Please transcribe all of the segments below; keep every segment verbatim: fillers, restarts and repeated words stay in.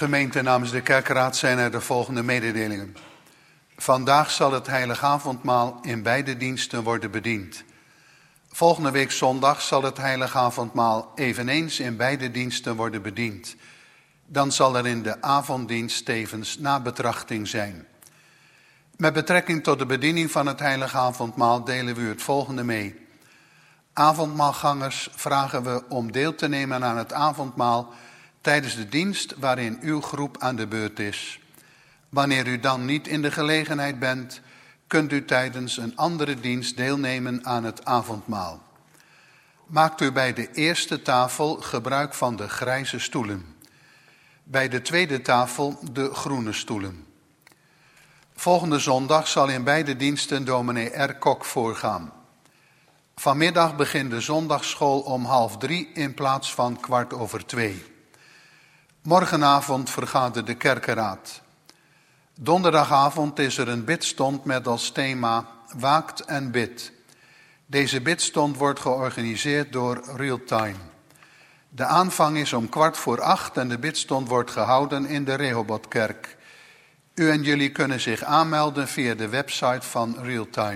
Gemeente, namens de kerkraad zijn er de volgende mededelingen. Vandaag zal het heilige avondmaal in beide diensten worden bediend. Volgende week zondag zal het heilige avondmaal eveneens in beide diensten worden bediend. Dan zal er in de avonddienst tevens nabetrachting zijn. Met betrekking tot de bediening van het heilige avondmaal delen we u het volgende mee. Avondmaalgangers vragen we om deel te nemen aan het avondmaal tijdens de dienst waarin uw groep aan de beurt is. Wanneer u dan niet in de gelegenheid bent, kunt u tijdens een andere dienst deelnemen aan het avondmaal. Maakt u bij de eerste tafel gebruik van de grijze stoelen. Bij de tweede tafel de groene stoelen. Volgende zondag zal in beide diensten dominee R. Kok voorgaan. Vanmiddag begint de zondagsschool om half drie in plaats van kwart over twee. Morgenavond vergadert de kerkenraad. Donderdagavond is er een bidstond met als thema Waakt en bid. Deze bidstond wordt georganiseerd door Realtime. De aanvang is om kwart voor acht en de bidstond wordt gehouden in de Rehobothkerk. U en jullie kunnen zich aanmelden via de website van Realtime.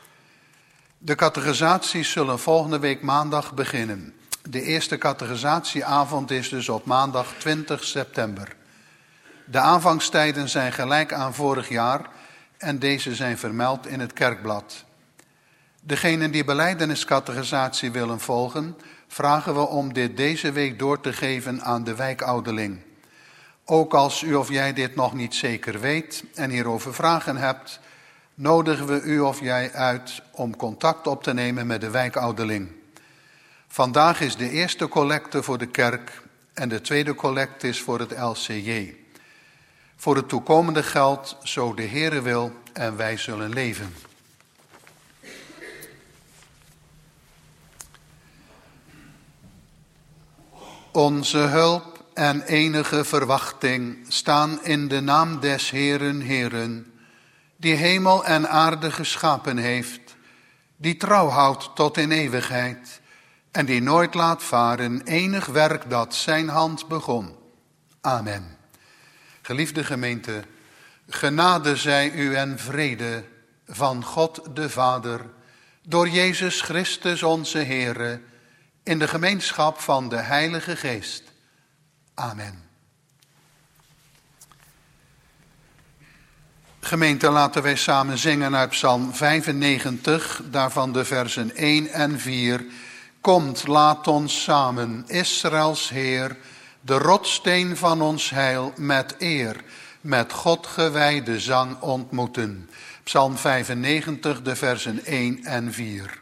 De catechisaties zullen volgende week maandag beginnen. De eerste catechisatieavond is dus op maandag twintig september. De aanvangstijden zijn gelijk aan vorig jaar en deze zijn vermeld in het kerkblad. Degenen die belijdeniscatechisatie willen volgen, vragen we om dit deze week door te geven aan de wijkouderling. Ook als u of jij dit nog niet zeker weet en hierover vragen hebt, nodigen we u of jij uit om contact op te nemen met de wijkouderling. Vandaag is de eerste collecte voor de kerk en de tweede collecte is voor het L C J. Voor het toekomende geld, zo de Heere wil en wij zullen leven. Onze hulp en enige verwachting staan in de naam des Heeren, Heeren, die hemel en aarde geschapen heeft, die trouw houdt tot in eeuwigheid en die nooit laat varen enig werk dat zijn hand begon. Amen. Geliefde gemeente, genade zij u en vrede van God de Vader, door Jezus Christus onze Heere, in de gemeenschap van de Heilige Geest. Amen. Gemeente, laten wij samen zingen uit Psalm vijfennegentig, daarvan de versen één en vier. Komt, laat ons samen, Israëls Heer, de rotssteen van ons heil met eer, met God gewijde zang ontmoeten. Psalm vijfennegentig, de versen één en vier.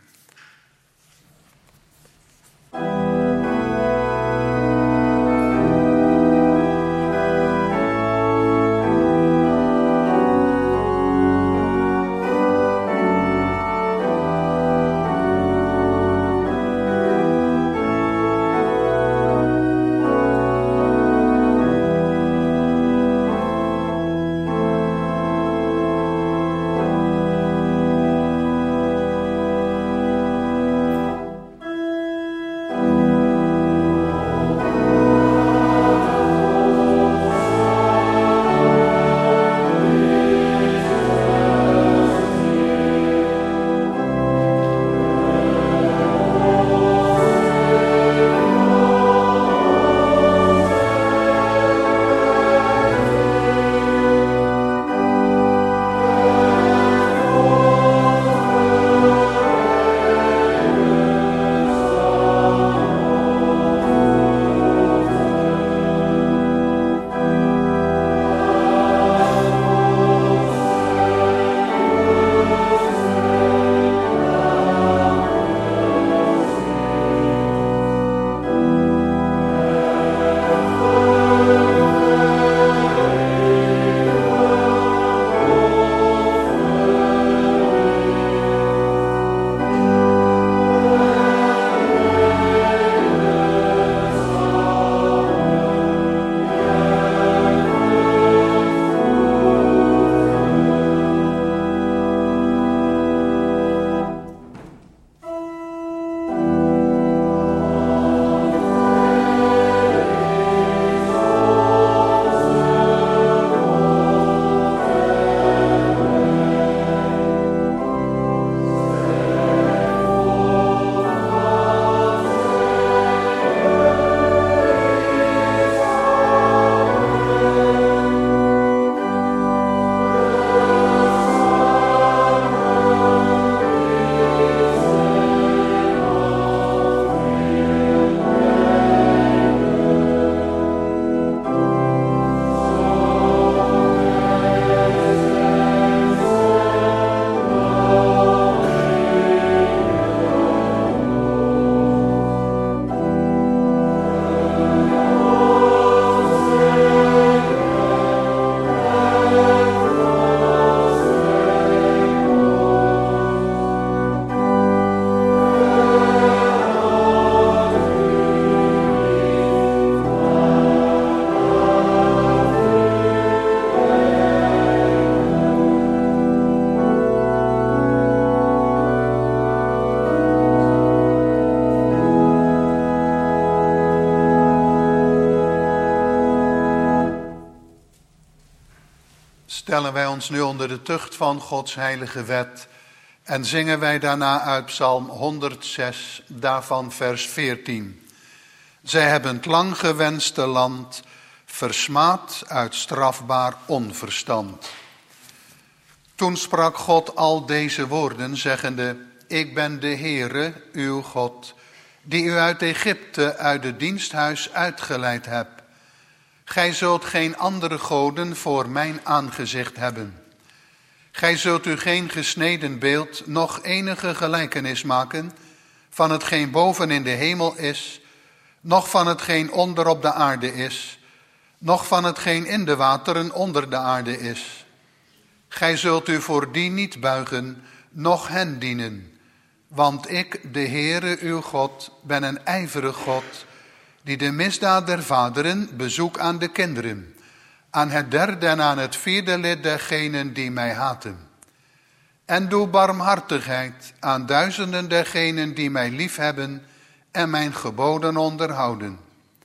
stellen wij ons nu onder de tucht van Gods heilige wet en zingen wij daarna uit Psalm honderdzes, daarvan vers veertien. Zij hebben het lang gewenste land versmaad uit strafbaar onverstand. Toen sprak God al deze woorden, zeggende: Ik ben de Heere, uw God, die u uit Egypte, uit het diensthuis uitgeleid heb. Gij zult geen andere goden voor mijn aangezicht hebben. Gij zult u geen gesneden beeld, noch enige gelijkenis maken van hetgeen boven in de hemel is, noch van hetgeen onder op de aarde is, noch van hetgeen in de wateren onder de aarde is. Gij zult u voor die niet buigen, noch hen dienen. Want ik, de Heere uw God, ben een ijverig God, die de misdaad der vaderen bezoek aan de kinderen, aan het derde en aan het vierde lid dergenen die mij haten. En doe barmhartigheid aan duizenden dergenen die mij liefhebben en mijn geboden onderhouden.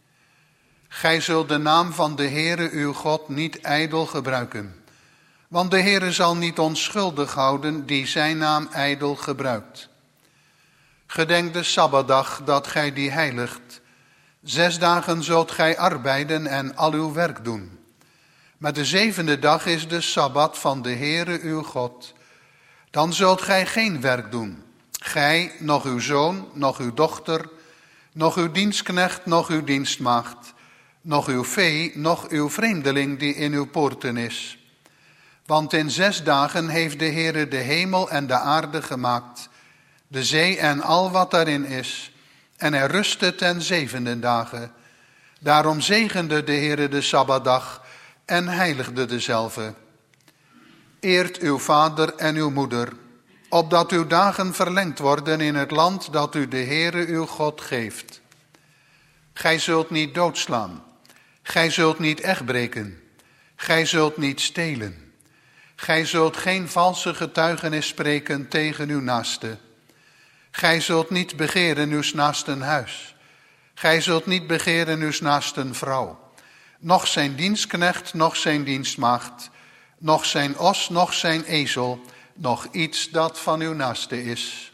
Gij zult de naam van de Heere uw God niet ijdel gebruiken, want de Heere zal niet onschuldig houden die zijn naam ijdel gebruikt. Gedenk de Sabbatdag dat gij die heiligt. Zes dagen zult gij arbeiden en al uw werk doen. Maar de zevende dag is de Sabbat van de Heere uw God. Dan zult gij geen werk doen. Gij, nog uw zoon, nog uw dochter, nog uw dienstknecht, nog uw dienstmaagd, nog uw vee, nog uw vreemdeling die in uw poorten is. Want in zes dagen heeft de Heere de hemel en de aarde gemaakt, de zee en al wat daarin is, en hij rustte ten zevende dagen. Daarom zegende de Heere de Sabbatdag en heiligde dezelve. Eert uw vader en uw moeder, opdat uw dagen verlengd worden in het land dat u de Heere uw God geeft. Gij zult niet doodslaan, gij zult niet echtbreken, gij zult niet stelen. Gij zult geen valse getuigenis spreken tegen uw naaste. Gij zult niet begeren uws naasten huis. Gij zult niet begeren uws naasten vrouw. Noch zijn dienstknecht, noch zijn dienstmaagd, noch zijn os, noch zijn ezel, noch iets dat van uw naaste is.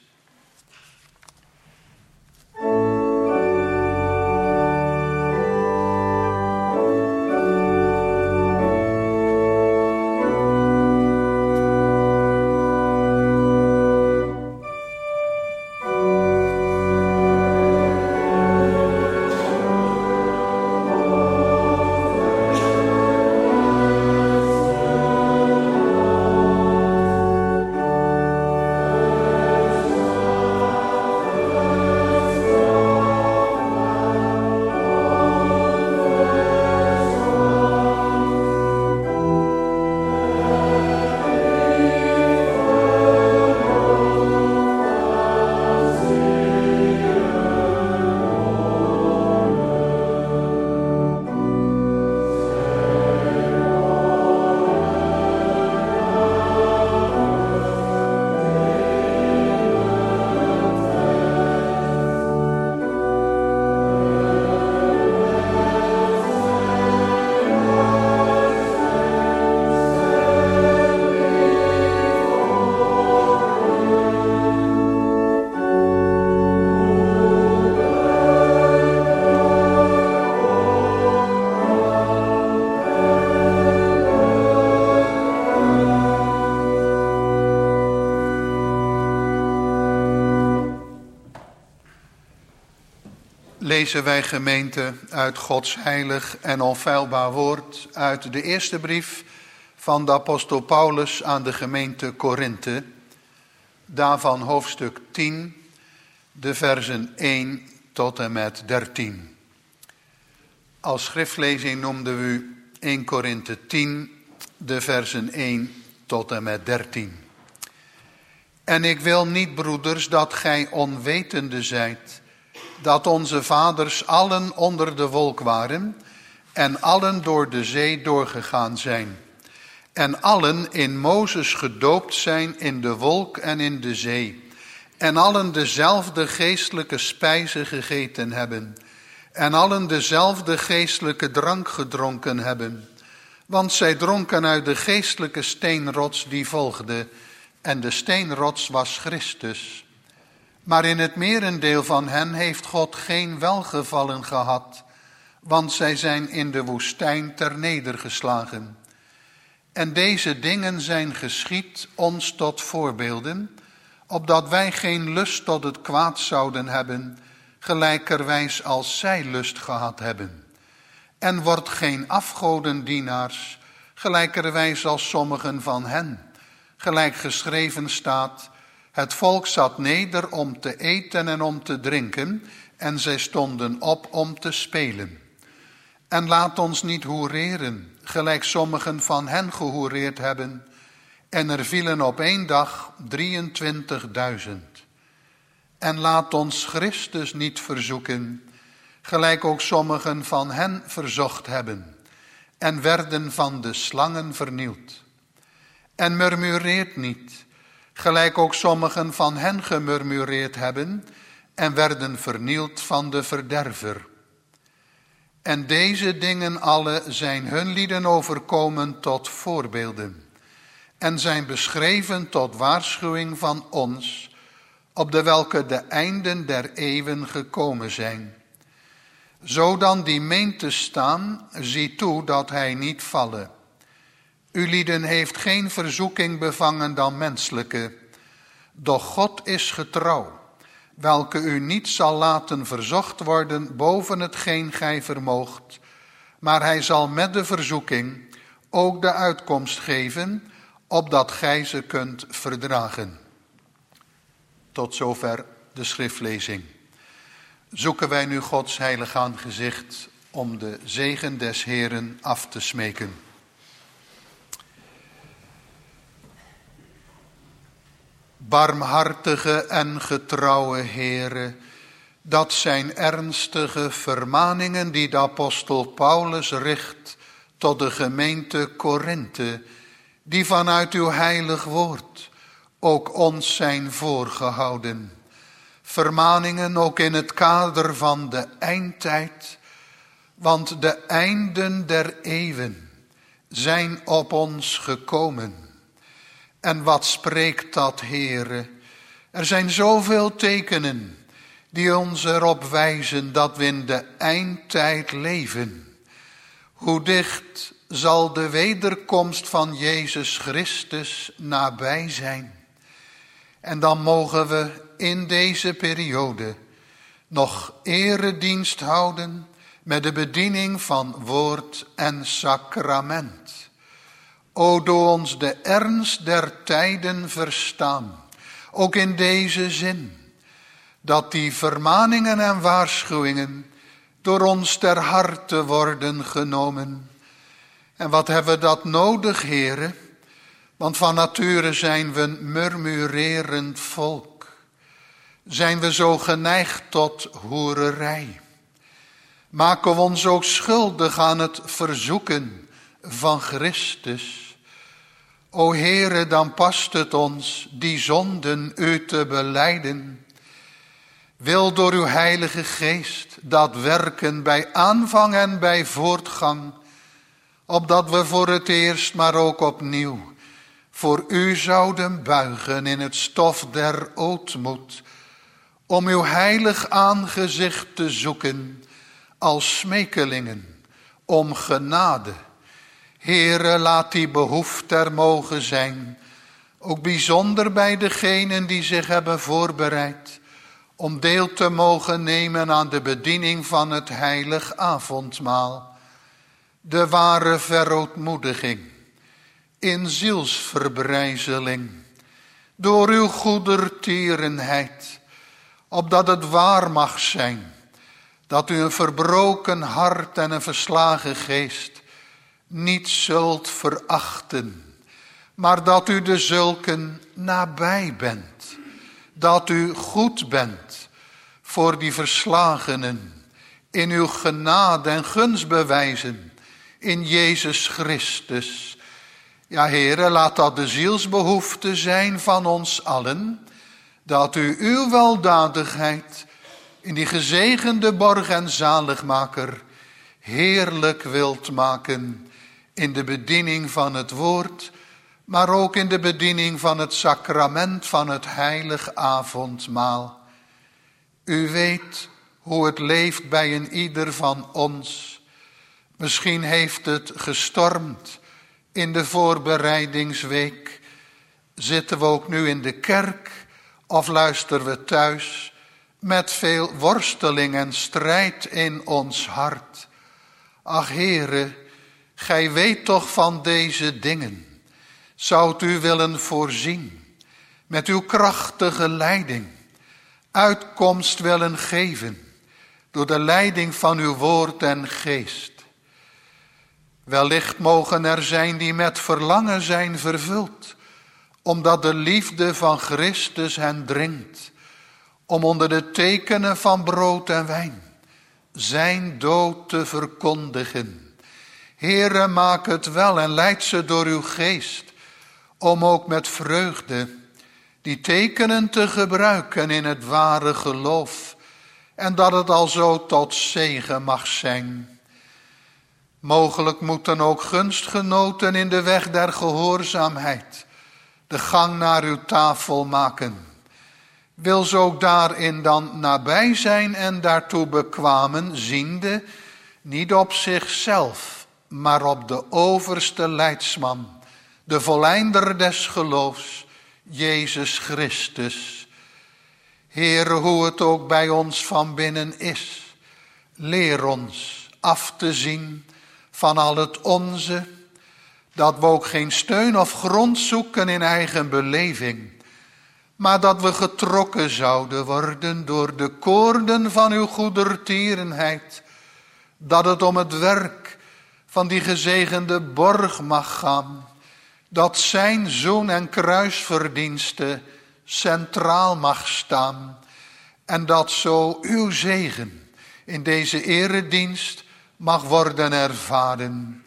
Lezen wij, gemeente, uit Gods heilig en onfeilbaar woord uit de eerste brief van de apostel Paulus aan de gemeente Korinthe, daarvan hoofdstuk tien, de versen één tot en met dertien. Als schriftlezing noemden we u eerste Korinthe tien, de versen één tot en met dertien. En ik wil niet, broeders, dat gij onwetende zijt, dat onze vaders allen onder de wolk waren en allen door de zee doorgegaan zijn. En allen in Mozes gedoopt zijn in de wolk en in de zee. En allen dezelfde geestelijke spijze gegeten hebben. En allen dezelfde geestelijke drank gedronken hebben. Want zij dronken uit de geestelijke steenrots die volgde, en de steenrots was Christus. Maar in het merendeel van hen heeft God geen welgevallen gehad, want zij zijn in de woestijn ternedergeslagen. En deze dingen zijn geschied ons tot voorbeelden, opdat wij geen lust tot het kwaad zouden hebben, gelijkerwijs als zij lust gehad hebben. En wordt geen afgodendienaars, gelijkerwijs als sommigen van hen. Gelijk geschreven staat, het volk zat neder om te eten en om te drinken, en zij stonden op om te spelen. En laat ons niet hoereren, gelijk sommigen van hen gehoereerd hebben, en er vielen op één dag drieëntwintigduizend. En laat ons Christus niet verzoeken, gelijk ook sommigen van hen verzocht hebben, en werden van de slangen vernield. En murmureert niet, gelijk ook sommigen van hen gemurmureerd hebben, en werden vernield van de verderver. En deze dingen alle zijn hun lieden overkomen tot voorbeelden, en zijn beschreven tot waarschuwing van ons, op de welke de einden der eeuwen gekomen zijn. Zo dan die meent te staan, zie toe dat hij niet valle. Ulieden heeft geen verzoeking bevangen dan menselijke, doch God is getrouw, welke u niet zal laten verzocht worden boven hetgeen gij vermoogt, maar hij zal met de verzoeking ook de uitkomst geven, opdat gij ze kunt verdragen. Tot zover de schriftlezing. Zoeken wij nu Gods heilig aangezicht om de zegen des Heeren af te smeken. Barmhartige en getrouwe Heere, dat zijn ernstige vermaningen die de apostel Paulus richt tot de gemeente Korinthe, die vanuit uw heilig woord ook ons zijn voorgehouden. Vermaningen ook in het kader van de eindtijd, want de einden der eeuwen zijn op ons gekomen. En wat spreekt dat, Heere? Er zijn zoveel tekenen die ons erop wijzen dat we in de eindtijd leven. Hoe dicht zal de wederkomst van Jezus Christus nabij zijn? En dan mogen we in deze periode nog eredienst houden met de bediening van woord en sacrament. O, doe ons de ernst der tijden verstaan, ook in deze zin, dat die vermaningen en waarschuwingen door ons ter harte worden genomen. En wat hebben we dat nodig, Heere? Want van nature zijn we een murmurerend volk. Zijn we zo geneigd tot hoererij? Maken we ons ook schuldig aan het verzoeken van Christus? O Heere, dan past het ons die zonden u te belijden. Wil door uw heilige geest dat werken bij aanvang en bij voortgang, opdat we voor het eerst, maar ook opnieuw, voor u zouden buigen in het stof der ootmoed, om uw heilig aangezicht te zoeken als smekelingen om genade. Heere, laat die behoefte er mogen zijn, ook bijzonder bij degenen die zich hebben voorbereid om deel te mogen nemen aan de bediening van het heilig avondmaal. De ware verootmoediging in zielsverbrijzeling door uw goedertierenheid, opdat het waar mag zijn dat u een verbroken hart en een verslagen geest niet zult verachten, maar dat u de zulken nabij bent, dat u goed bent voor die verslagenen, in uw genade en gunstbewijzen in Jezus Christus. Ja, Heere, laat dat de zielsbehoefte zijn van ons allen, dat u uw weldadigheid in die gezegende borg en zaligmaker heerlijk wilt maken in de bediening van het woord, maar ook in de bediening van het sacrament van het heilig avondmaal. U weet hoe het leeft bij een ieder van ons. Misschien heeft het gestormd in de voorbereidingsweek. Zitten we ook nu in de kerk of luisteren we thuis met veel worsteling en strijd in ons hart? Ach, Heere, gij weet toch van deze dingen. Zoudt u willen voorzien met uw krachtige leiding, uitkomst willen geven door de leiding van uw woord en geest. Wellicht mogen er zijn die met verlangen zijn vervuld, omdat de liefde van Christus hen dringt, om onder de tekenen van brood en wijn zijn dood te verkondigen. Heere, maak het wel en leid ze door uw geest, om ook met vreugde die tekenen te gebruiken in het ware geloof, en dat het al zo tot zegen mag zijn. Mogelijk moeten ook gunstgenoten in de weg der gehoorzaamheid de gang naar uw tafel maken. Wil ze ook daarin dan nabij zijn en daartoe bekwamen, ziende, niet op zichzelf, maar op de overste leidsman, de voleinder des geloofs, Jezus Christus. Heere, hoe het ook bij ons van binnen is, leer ons af te zien van al het onze, dat we ook geen steun of grond zoeken in eigen beleving, maar dat we getrokken zouden worden door de koorden van uw goedertierenheid, dat het om het werk van die gezegende borg mag gaan, dat zijn zoen en kruisverdienste centraal mag staan, en dat zo uw zegen in deze eredienst mag worden ervaren.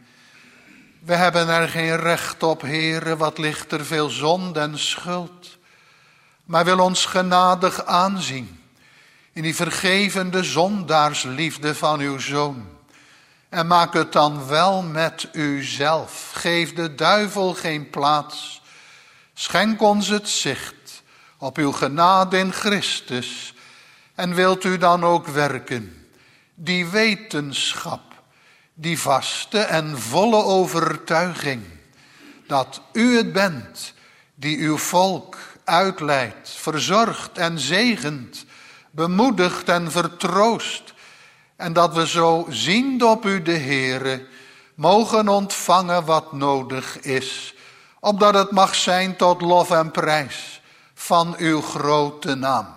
We hebben er geen recht op, Heere, wat ligt er veel zonde en schuld, maar wil ons genadig aanzien in die vergevende zondaarsliefde van uw Zoon. En maak het dan wel met uzelf. Geef de duivel geen plaats. Schenk ons het zicht op uw genade in Christus. En wilt u dan ook werken, die wetenschap, die vaste en volle overtuiging, dat u het bent die uw volk uitleidt, verzorgt en zegent, bemoedigt en vertroost, en dat we zo ziend op u de Heere mogen ontvangen wat nodig is, opdat het mag zijn tot lof en prijs van uw grote naam.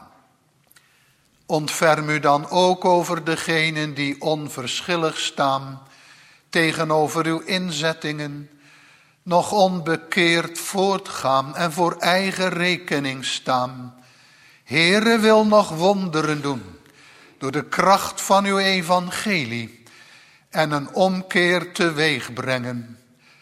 Ontferm u dan ook over degenen die onverschillig staan tegenover uw inzettingen, nog onbekeerd voortgaan en voor eigen rekening staan. Heere, wil nog wonderen doen door de kracht van uw evangelie en een omkeer teweeg brengen.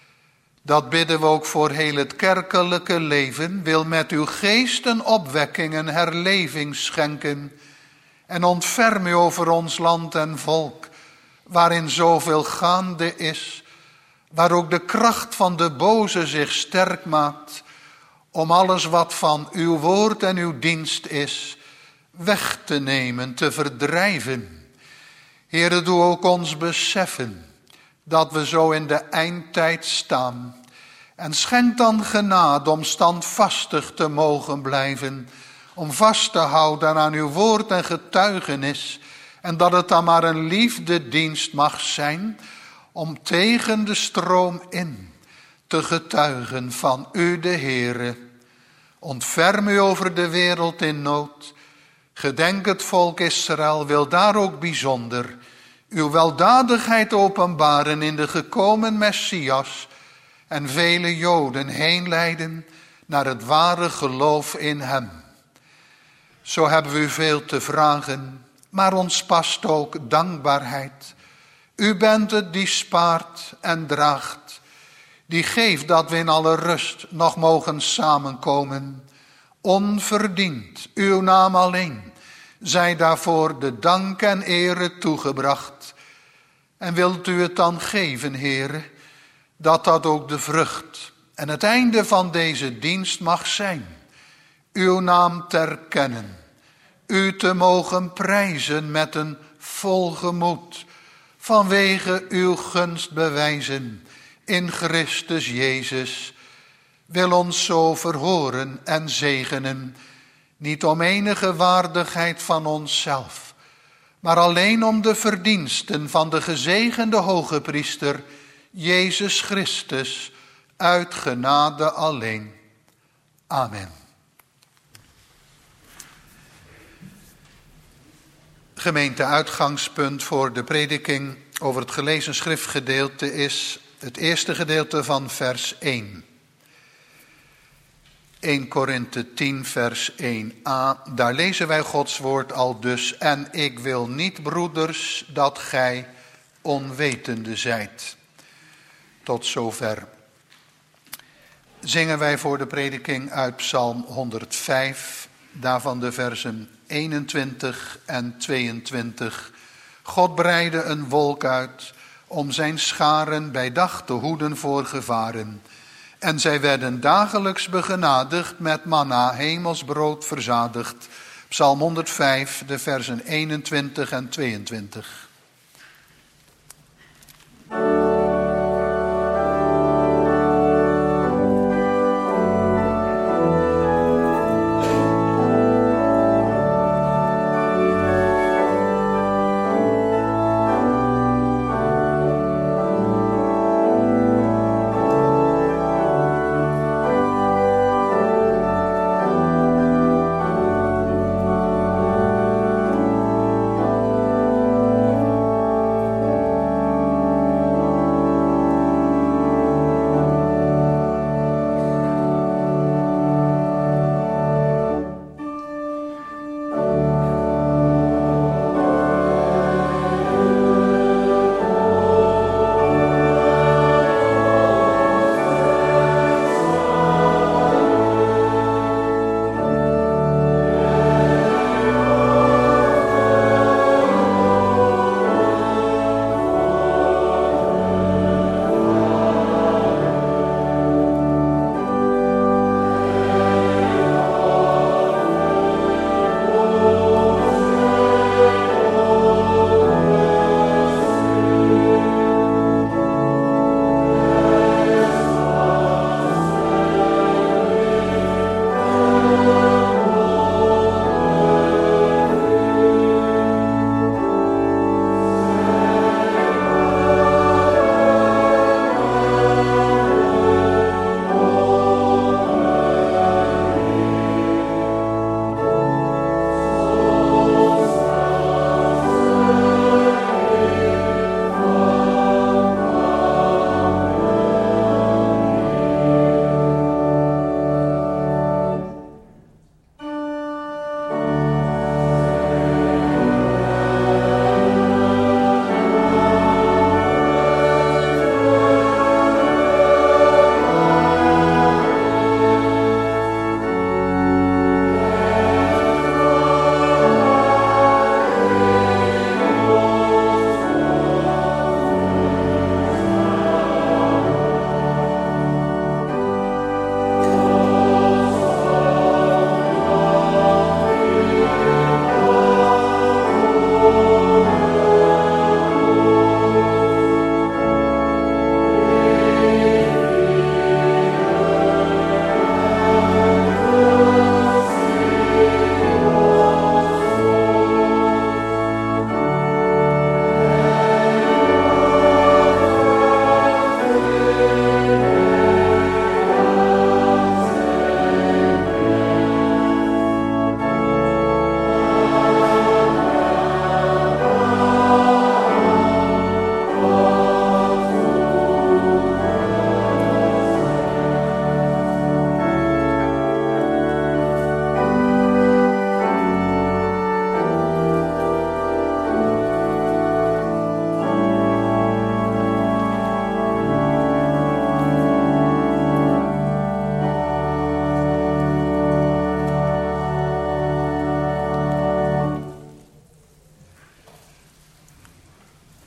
Dat bidden we ook voor heel het kerkelijke leven. Wil met uw geest een opwekking, een herleving schenken. En ontferm u over ons land en volk, waarin zoveel gaande is, waar ook de kracht van de boze zich sterk maakt, om alles wat van uw woord en uw dienst is, weg te nemen, te verdrijven. Heere, doe ook ons beseffen dat we zo in de eindtijd staan. En schenk dan genade om standvastig te mogen blijven, om vast te houden aan uw woord en getuigenis. En dat het dan maar een liefdedienst mag zijn, om tegen de stroom in te getuigen van u de Heere. Ontferm u over de wereld in nood. Gedenk het volk Israël, wil daar ook bijzonder uw weldadigheid openbaren in de gekomen Messias en vele Joden heen leiden naar het ware geloof in hem. Zo hebben we u veel te vragen, maar ons past ook dankbaarheid. U bent het die spaart en draagt, die geeft dat we in alle rust nog mogen samenkomen. Onverdiend, uw naam alleen, zij daarvoor de dank en ere toegebracht. En wilt u het dan geven, Heere, dat dat ook de vrucht en het einde van deze dienst mag zijn. Uw naam te erkennen, u te mogen prijzen met een vol gemoed, vanwege uw gunst bewijzen in Christus Jezus. Wil ons zo verhoren en zegenen, niet om enige waardigheid van onszelf, maar alleen om de verdiensten van de gezegende hoge priester, Jezus Christus, uit genade alleen. Amen. Gemeente, uitgangspunt voor de prediking over het gelezen schriftgedeelte is het eerste gedeelte van vers één. eerste Korinthe tien vers één a, daar lezen wij Gods woord al dus. En ik wil niet, broeders, dat gij onwetende zijt. Tot zover. Zingen wij voor de prediking uit Psalm honderdvijf, daarvan de versen eenentwintig en tweeëntwintig. God breidde een wolk uit om zijn scharen bij dag te hoeden voor gevaren. En zij werden dagelijks begenadigd met manna, hemelsbrood verzadigd. Psalm honderdvijf, de versen eenentwintig en tweeëntwintig. Amen.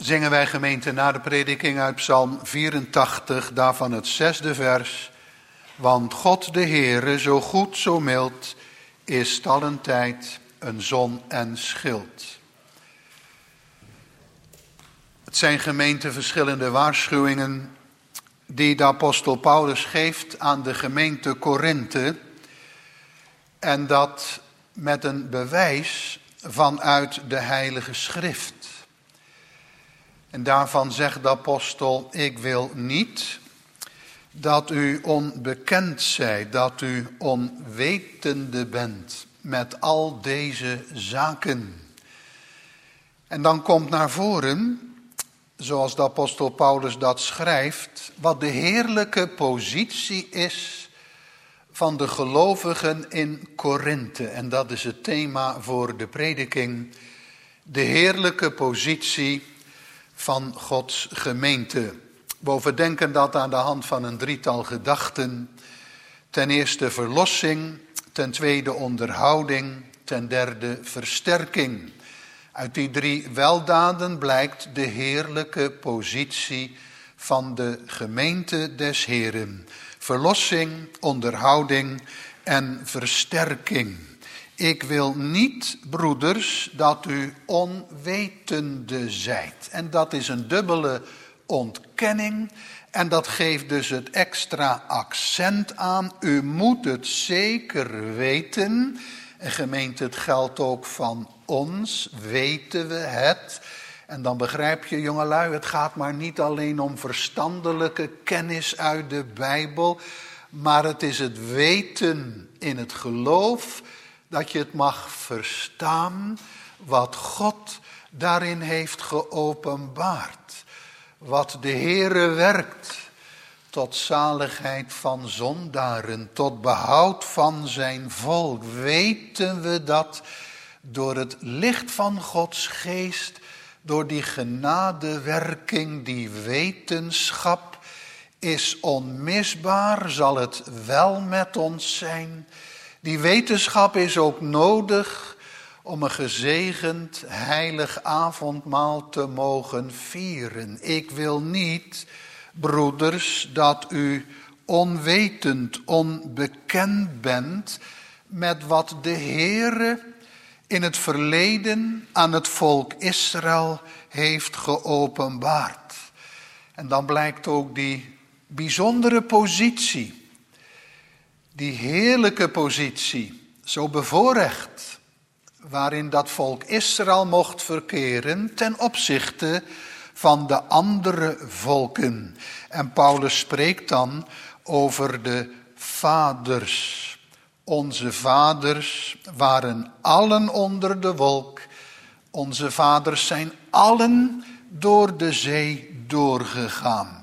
zingen wij gemeente na de prediking uit Psalm vierentachtig, daarvan het zesde vers. Want God de Heere, zo goed, zo mild, is talentijd een zon en schild. Het zijn gemeente verschillende waarschuwingen die de apostel Paulus geeft aan de gemeente Korinthe. En dat met een bewijs vanuit de Heilige Schrift. En daarvan zegt de apostel, ik wil niet dat u onbekend zijt, dat u onwetende bent met al deze zaken. En dan komt naar voren, zoals de apostel Paulus dat schrijft, wat de heerlijke positie is van de gelovigen in Korinthe. En dat is het thema voor de prediking, de heerlijke positie van Gods gemeente. We overdenken dat aan de hand van een drietal gedachten. Ten eerste verlossing, ten tweede onderhouding, ten derde versterking. Uit die drie weldaden blijkt de heerlijke positie van de gemeente des Heren. Verlossing, onderhouding en versterking. Ik wil niet, broeders, dat u onwetende zijt. En dat is een dubbele ontkenning. En dat geeft dus het extra accent aan. U moet het zeker weten. En gemeente, het geldt ook van ons. Weten we het? En dan begrijp je, jongelui, het gaat maar niet alleen om verstandelijke kennis uit de Bijbel. Maar het is het weten in het geloof, dat je het mag verstaan wat God daarin heeft geopenbaard. Wat de Heere werkt tot zaligheid van zondaren, tot behoud van zijn volk. Weten we dat door het licht van Gods geest, door die genadewerking, die wetenschap is onmisbaar, zal het wel met ons zijn. Die wetenschap is ook nodig om een gezegend heilig avondmaal te mogen vieren. Ik wil niet, broeders, dat u onwetend, onbekend bent met wat de Heere in het verleden aan het volk Israël heeft geopenbaard. En dan blijkt ook die bijzondere positie, die heerlijke positie, zo bevoorrecht, waarin dat volk Israël mocht verkeren ten opzichte van de andere volken. En Paulus spreekt dan over de vaders. Onze vaders waren allen onder de wolk. Onze vaders zijn allen door de zee doorgegaan.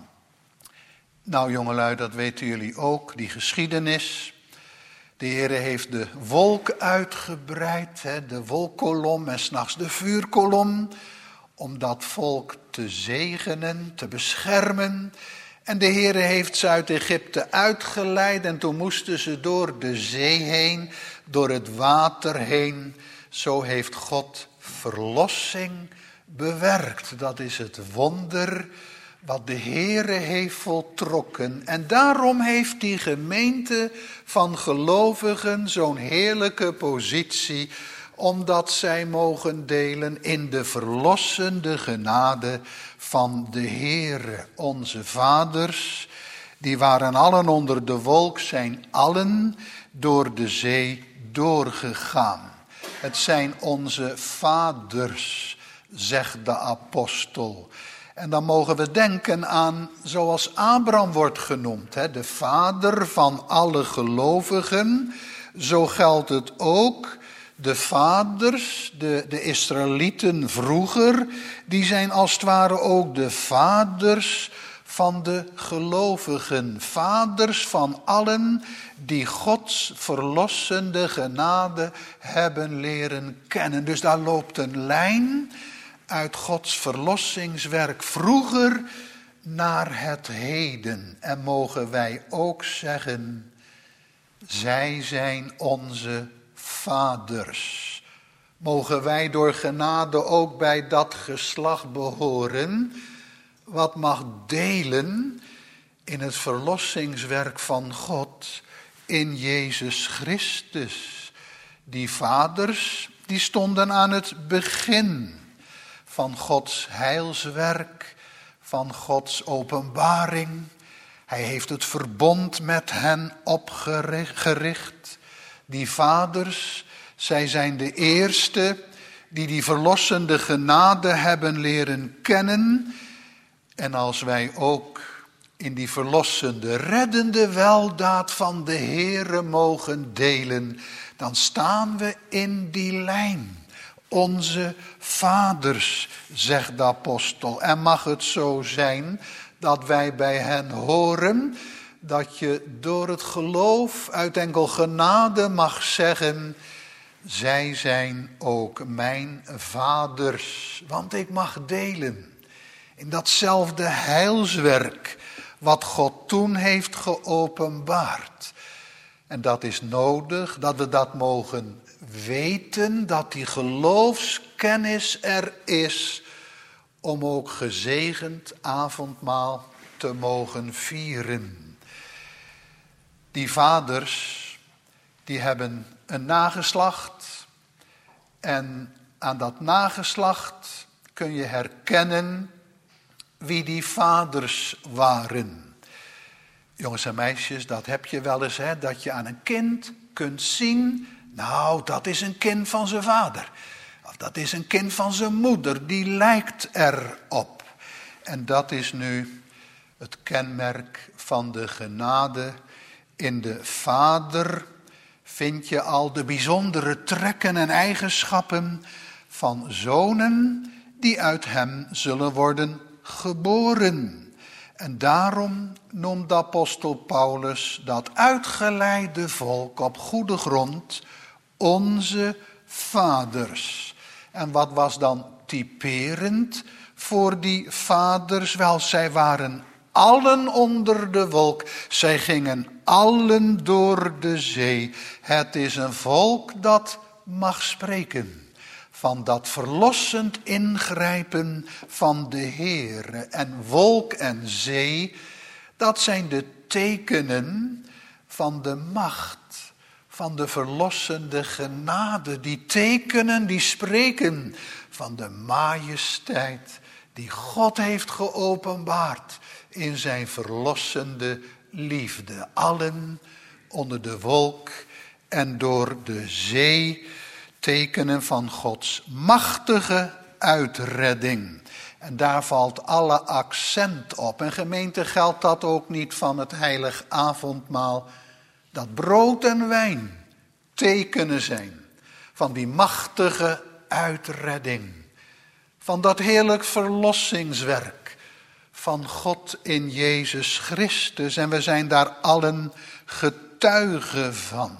Nou jongelui, dat weten jullie ook, die geschiedenis. De Heere heeft de wolk uitgebreid, de wolkkolom en 's nachts de vuurkolom, om dat volk te zegenen, te beschermen. En de Heere heeft ze uit Egypte uitgeleid en toen moesten ze door de zee heen, door het water heen. Zo heeft God verlossing bewerkt. Dat is het wonder wat de Heere heeft voltrokken. En daarom heeft die gemeente van gelovigen zo'n heerlijke positie, omdat zij mogen delen in de verlossende genade van de Heere. Onze vaders, die waren allen onder de wolk, zijn allen door de zee doorgegaan. Het zijn onze vaders, zegt de apostel. En dan mogen we denken aan, zoals Abraham wordt genoemd, hè, de vader van alle gelovigen. Zo geldt het ook, de vaders, de, de Israëlieten vroeger, die zijn als het ware ook de vaders van de gelovigen. Vaders van allen die Gods verlossende genade hebben leren kennen. Dus daar loopt een lijn uit Gods verlossingswerk vroeger naar het heden. En mogen wij ook zeggen, zij zijn onze vaders. Mogen wij door genade ook bij dat geslacht behoren, wat mag delen in het verlossingswerk van God in Jezus Christus. Die vaders, die stonden aan het begin van Gods heilswerk, van Gods openbaring. Hij heeft het verbond met hen opgericht. Die vaders, zij zijn de eerste die die verlossende genade hebben leren kennen. En als wij ook in die verlossende, reddende weldaad van de Heere mogen delen, dan staan we in die lijn. Onze vaders, zegt de apostel. En mag het zo zijn dat wij bij hen horen, dat je door het geloof uit enkel genade mag zeggen, zij zijn ook mijn vaders. Want ik mag delen in datzelfde heilswerk wat God toen heeft geopenbaard. En dat is nodig dat we dat mogen weten, dat die geloofskennis er is, om ook gezegend avondmaal te mogen vieren. Die vaders, die hebben een nageslacht. En aan dat nageslacht kun je herkennen wie die vaders waren. Jongens en meisjes, dat heb je wel eens, hè, dat je aan een kind kunt zien, nou, dat is een kind van zijn vader. Of dat is een kind van zijn moeder, die lijkt erop. En dat is nu het kenmerk van de genade. In de vader vind je al de bijzondere trekken en eigenschappen van zonen die uit hem zullen worden geboren. En daarom noemt de apostel Paulus dat uitgeleide volk op goede grond onze vaders. En wat was dan typerend voor die vaders? Wel, zij waren allen onder de wolk. Zij gingen allen door de zee. Het is een volk dat mag spreken van dat verlossend ingrijpen van de Heere. En wolk en zee, dat zijn de tekenen van de macht, van de verlossende genade. Die tekenen, die spreken van de majesteit die God heeft geopenbaard in zijn verlossende liefde. Allen onder de wolk en door de zee, tekenen van Gods machtige uitredding. En daar valt alle accent op. En gemeente, geldt dat ook niet van het heilig avondmaal, dat brood en wijn tekenen zijn van die machtige uitredding, van dat heerlijk verlossingswerk van God in Jezus Christus. En we zijn daar allen getuigen van.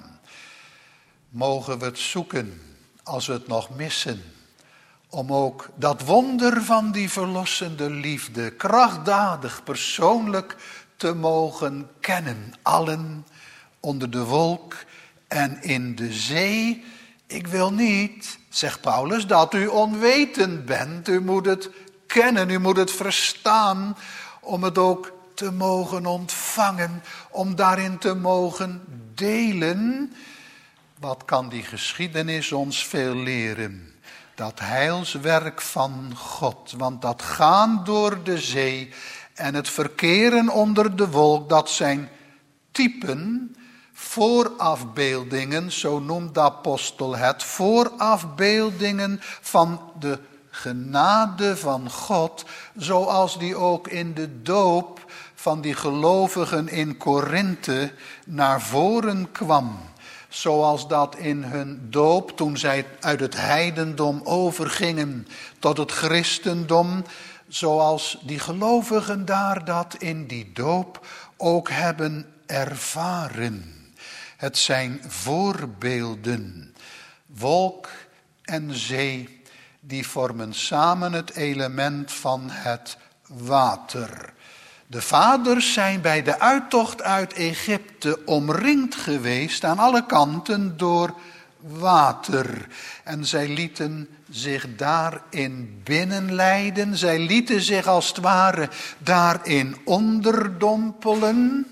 Mogen we het zoeken, als we het nog missen, om ook dat wonder van die verlossende liefde krachtdadig persoonlijk te mogen kennen. Allen onder de wolk en in de zee. Ik wil niet, zegt Paulus, dat u onwetend bent. U moet het kennen, u moet het verstaan, om het ook te mogen ontvangen, om daarin te mogen delen. Wat kan die geschiedenis ons veel leren? Dat heilswerk van God, want dat gaan door de zee en het verkeren onder de wolk, dat zijn typen, voorafbeeldingen, zo noemt de apostel het, voorafbeeldingen van de genade van God, zoals die ook in de doop van die gelovigen in Korinthe naar voren kwam. Zoals dat in hun doop, toen zij uit het heidendom overgingen tot het christendom, zoals die gelovigen daar dat in die doop ook hebben ervaren. Het zijn voorbeelden. Wolk en zee, die vormen samen het element van het water. De vaders zijn bij de uittocht uit Egypte omringd geweest aan alle kanten door water. En zij lieten zich daarin binnenleiden. Zij lieten zich als het ware daarin onderdompelen.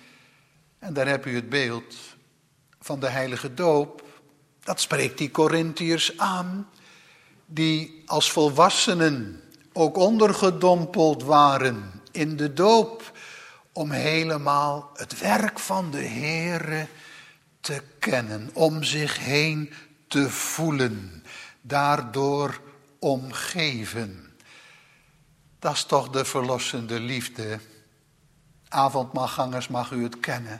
En daar heb u het beeld van de heilige doop. Dat spreekt die Korintiërs aan, die als volwassenen ook ondergedompeld waren in de doop, om helemaal het werk van de Heere te kennen, om zich heen te voelen, daardoor omgeven. Dat is toch de verlossende liefde. Avondmaalgangers, mag u het kennen.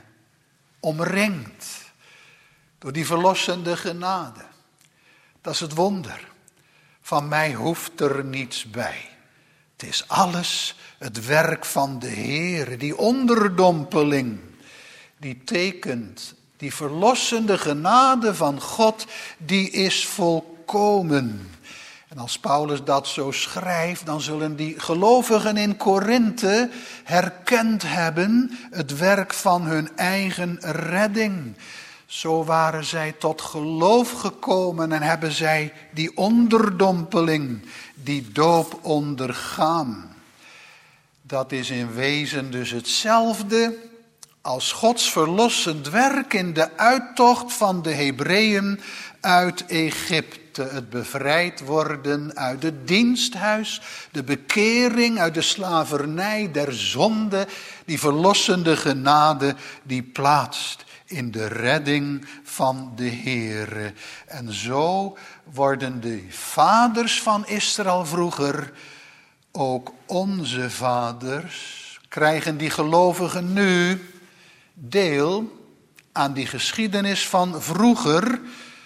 Omringd door die verlossende genade. Dat is het wonder. Van mij hoeft er niets bij. Het is alles het werk van de Heere, die onderdompeling, die tekent, die verlossende genade van God, die is volkomen. En als Paulus dat zo schrijft, dan zullen die gelovigen in Korinthe herkend hebben het werk van hun eigen redding. Zo waren zij tot geloof gekomen en hebben zij die onderdompeling, die doop ondergaan. Dat is in wezen dus hetzelfde als Gods verlossend werk in de uittocht van de Hebreeën uit Egypte. Het bevrijd worden uit het diensthuis, de bekering uit de slavernij der zonde, die verlossende genade die plaatst in de redding van de Heere. En zo worden de vaders van Israël vroeger ook onze vaders, krijgen die gelovigen nu deel aan die geschiedenis van vroeger,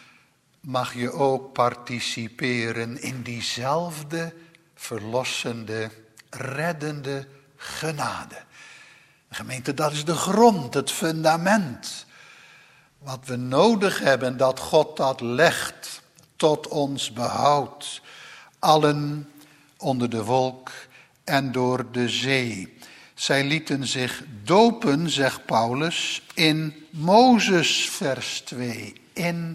mag je ook participeren in diezelfde verlossende, reddende genade. Gemeente, dat is de grond, het fundament. Wat we nodig hebben, dat God dat legt tot ons behoud. Allen onder de wolk en door de zee. Zij lieten zich dopen, zegt Paulus, in Mozes, vers twee. In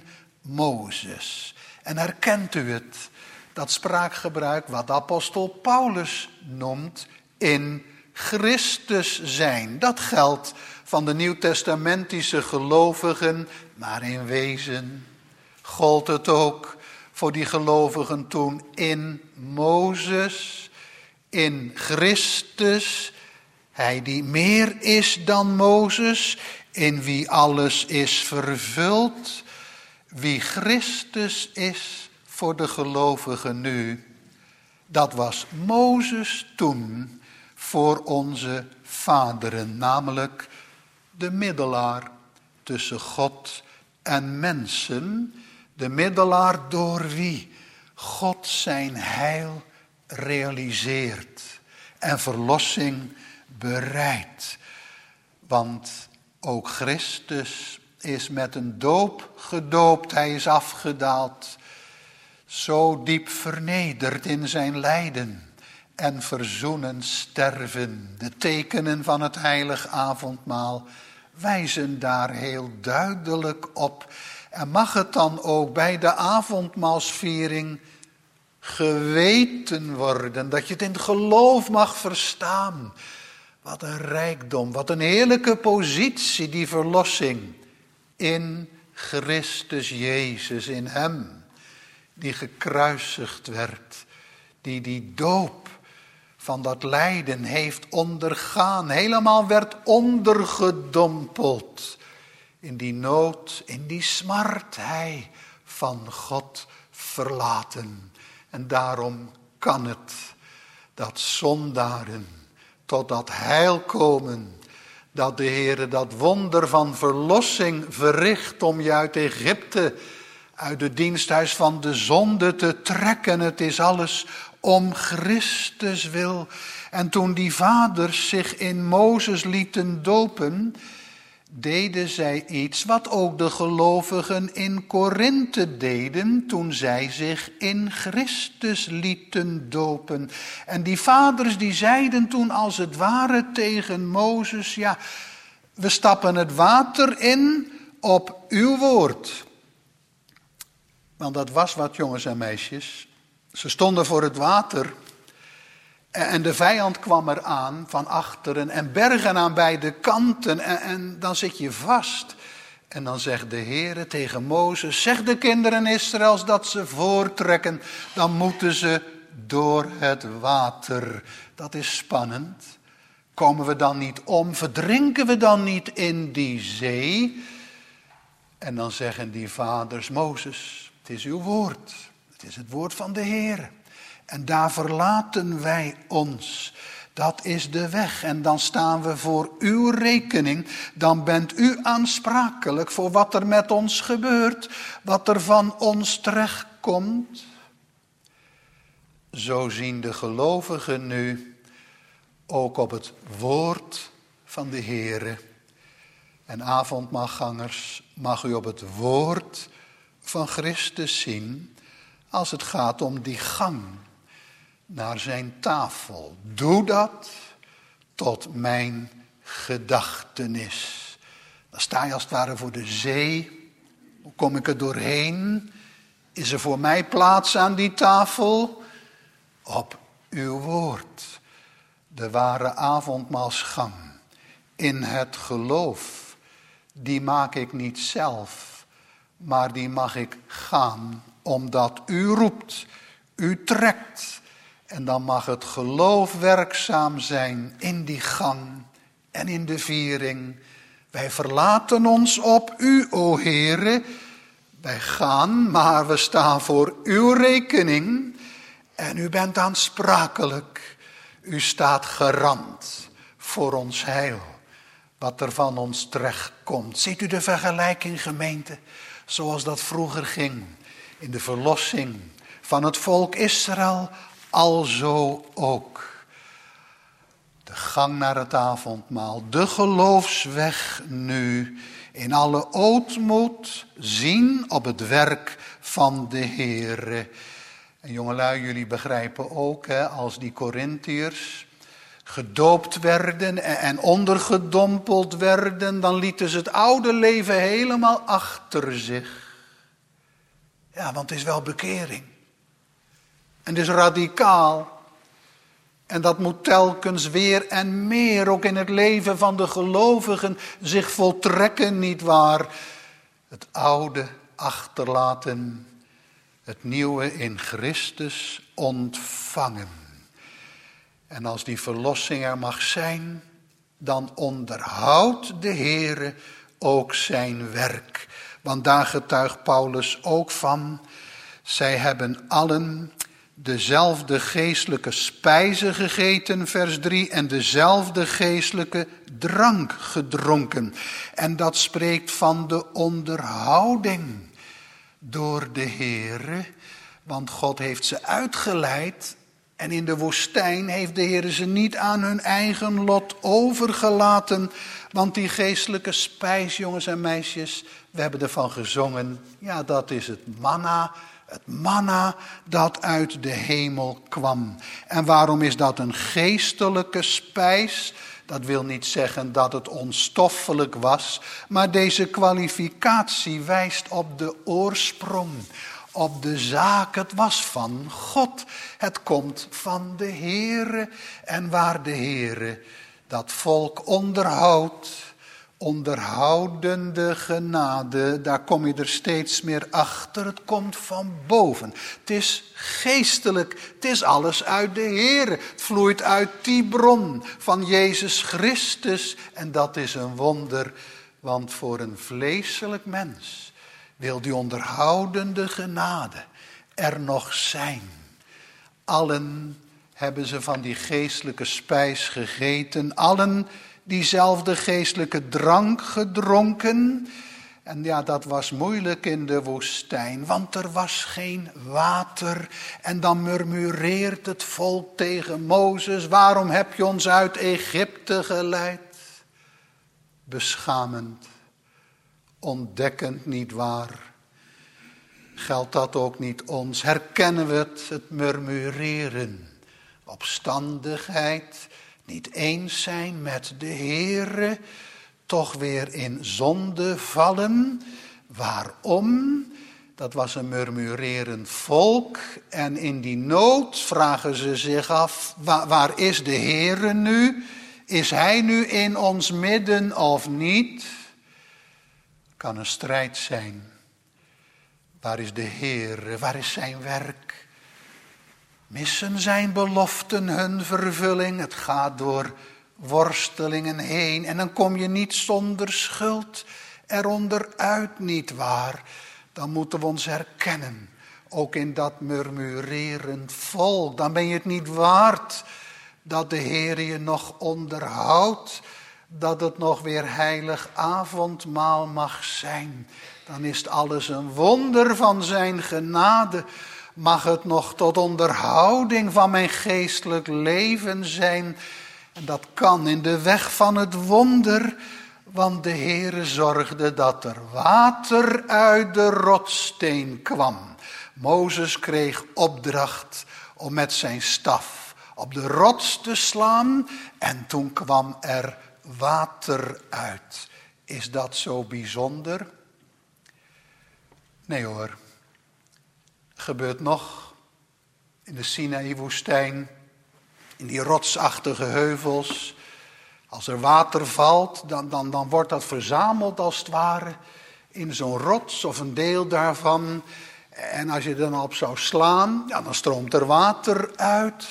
Mozes. En herkent u het, dat spraakgebruik wat apostel Paulus noemt in Christus zijn. Dat geldt van de nieuwtestamentische gelovigen, maar in wezen gold het ook voor die gelovigen toen in Mozes, in Christus, hij die meer is dan Mozes, in wie alles is vervuld. Wie Christus is voor de gelovigen nu, dat was Mozes toen voor onze vaderen, namelijk de middelaar tussen God en mensen, de middelaar door wie God zijn heil realiseert en verlossing bereidt. Want ook Christus is met een doop gedoopt, hij is afgedaald, zo diep vernederd in zijn lijden en verzoenend sterven. De tekenen van het heilig avondmaal wijzen daar heel duidelijk op. En mag het dan ook bij de avondmaalsviering geweten worden, dat je het in het geloof mag verstaan. Wat een rijkdom, wat een heerlijke positie, die verlossing in Christus Jezus, in hem die gekruisigd werd, die die doop van dat lijden heeft ondergaan, helemaal werd ondergedompeld. In die nood, in die smart, hij van God verlaten. En daarom kan het dat zondaren tot dat heil komen, dat de Heere dat wonder van verlossing verricht om je uit Egypte, uit het diensthuis van de zonde te trekken. Het is alles om Christus wil. En toen die vaders zich in Mozes lieten dopen, deden zij iets wat ook de gelovigen in Korinthe deden toen zij zich in Christus lieten dopen. En die vaders die zeiden toen als het ware tegen Mozes, ja, we stappen het water in op uw woord. Want dat was wat, jongens en meisjes. Ze stonden voor het water en de vijand kwam eraan van achteren en bergen aan beide kanten. En, en dan zit je vast. En dan zegt de Heere tegen Mozes, zeg de kinderen Israëls dat ze voortrekken. Dan moeten ze door het water. Dat is spannend. Komen we dan niet om? Verdrinken we dan niet in die zee? En dan zeggen die vaders, Mozes, het is uw woord. Het is het woord van de Heere. En daar verlaten wij ons. Dat is de weg. En dan staan we voor uw rekening. Dan bent u aansprakelijk voor wat er met ons gebeurt. Wat er van ons terechtkomt. Zo zien de gelovigen nu ook op het woord van de Heere. En avondmaalgangers, mag u op het woord van Christus zien als het gaat om die gang naar zijn tafel. Doe dat tot mijn gedachtenis. Dan sta je als het ware voor de zee. Hoe kom ik er doorheen? Is er voor mij plaats aan die tafel? Op uw woord. De ware avondmaalsgang in het geloof. Die maak ik niet zelf, maar die mag ik gaan omdat u roept, u trekt. En dan mag het geloof werkzaam zijn in die gang en in de viering. Wij verlaten ons op u, o Heere. Wij gaan, maar we staan voor uw rekening. En u bent aansprakelijk. U staat garant voor ons heil. Wat er van ons terechtkomt. Ziet u de vergelijking, gemeente? Zoals dat vroeger ging. In de verlossing van het volk Israël. Alzo ook. De gang naar het avondmaal. De geloofsweg nu. In alle ootmoed zien op het werk van de Heere. En jongelui, jullie begrijpen ook, hè, als die Korintiërs gedoopt werden en ondergedompeld werden, dan lieten ze het oude leven helemaal achter zich. Ja, want het is wel bekering. En het is radicaal. En dat moet telkens weer en meer ook in het leven van de gelovigen zich voltrekken, nietwaar? Het oude achterlaten, het nieuwe in Christus ontvangen. En als die verlossing er mag zijn, dan onderhoudt de Heere ook zijn werk. Want daar getuigt Paulus ook van. Zij hebben allen dezelfde geestelijke spijze gegeten, vers drie, en dezelfde geestelijke drank gedronken. En dat spreekt van de onderhouding door de Heere, want God heeft ze uitgeleid. En in de woestijn heeft de Heere ze niet aan hun eigen lot overgelaten. Want die geestelijke spijs, jongens en meisjes, we hebben ervan gezongen. Ja, dat is het manna. Het manna dat uit de hemel kwam. En waarom is dat een geestelijke spijs? Dat wil niet zeggen dat het onstoffelijk was. Maar deze kwalificatie wijst op de oorsprong. Op de zaak, het was van God. Het komt van de Heere. En waar de Heere dat volk onderhoudt, onderhoudende genade, daar kom je er steeds meer achter. Het komt van boven. Het is geestelijk. Het is alles uit de Heere. Het vloeit uit die bron van Jezus Christus. En dat is een wonder, want voor een vleeselijk mens wil die onderhoudende genade er nog zijn. Allen hebben ze van die geestelijke spijs gegeten. Allen diezelfde geestelijke drank gedronken. En ja, dat was moeilijk in de woestijn, want er was geen water. En dan murmureert het volk tegen Mozes: waarom heb je ons uit Egypte geleid? Beschamend. Ontdekkend, niet waar. Geldt dat ook niet ons? Herkennen we het, het murmureren, opstandigheid, niet eens zijn met de Heere, toch weer in zonde vallen. Waarom? Dat was een murmurerend volk. En in die nood vragen ze zich af, waar, waar is de Heere nu? Is hij nu in ons midden of niet? Kan een strijd zijn. Waar is de Heere? Waar is zijn werk? Missen zijn beloften hun vervulling? Het gaat door worstelingen heen. En dan kom je niet zonder schuld eronder uit, niet waar? Dan moeten we ons herkennen. Ook in dat murmurerend volk. Dan ben je het niet waard dat de Heer je nog onderhoudt. Dat het nog weer heilig avondmaal mag zijn. Dan is het alles een wonder van zijn genade. Mag het nog tot onderhouding van mijn geestelijk leven zijn. En dat kan in de weg van het wonder. Want de Heere zorgde dat er water uit de rotssteen kwam. Mozes kreeg opdracht om met zijn staf op de rots te slaan. En toen kwam er water uit. Is dat zo bijzonder? Nee hoor. Gebeurt nog in de Sinaï-woestijn, in die rotsachtige heuvels. Als er water valt, dan, dan, dan wordt dat verzameld als het ware in zo'n rots of een deel daarvan. En als je er dan op zou slaan, ja, dan stroomt er water uit.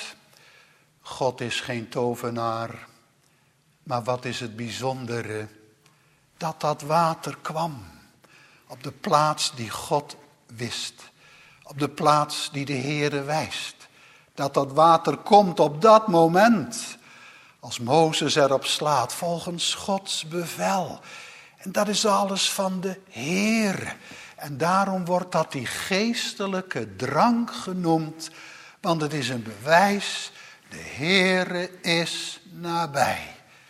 God is geen tovenaar. Maar wat is het bijzondere? Dat dat water kwam. Op de plaats die God wist. Op de plaats die de Heere wijst. Dat dat water komt op dat moment. Als Mozes erop slaat, volgens Gods bevel. En dat is alles van de Heere. En daarom wordt dat die geestelijke drank genoemd. Want het is een bewijs, de Heere is nabij.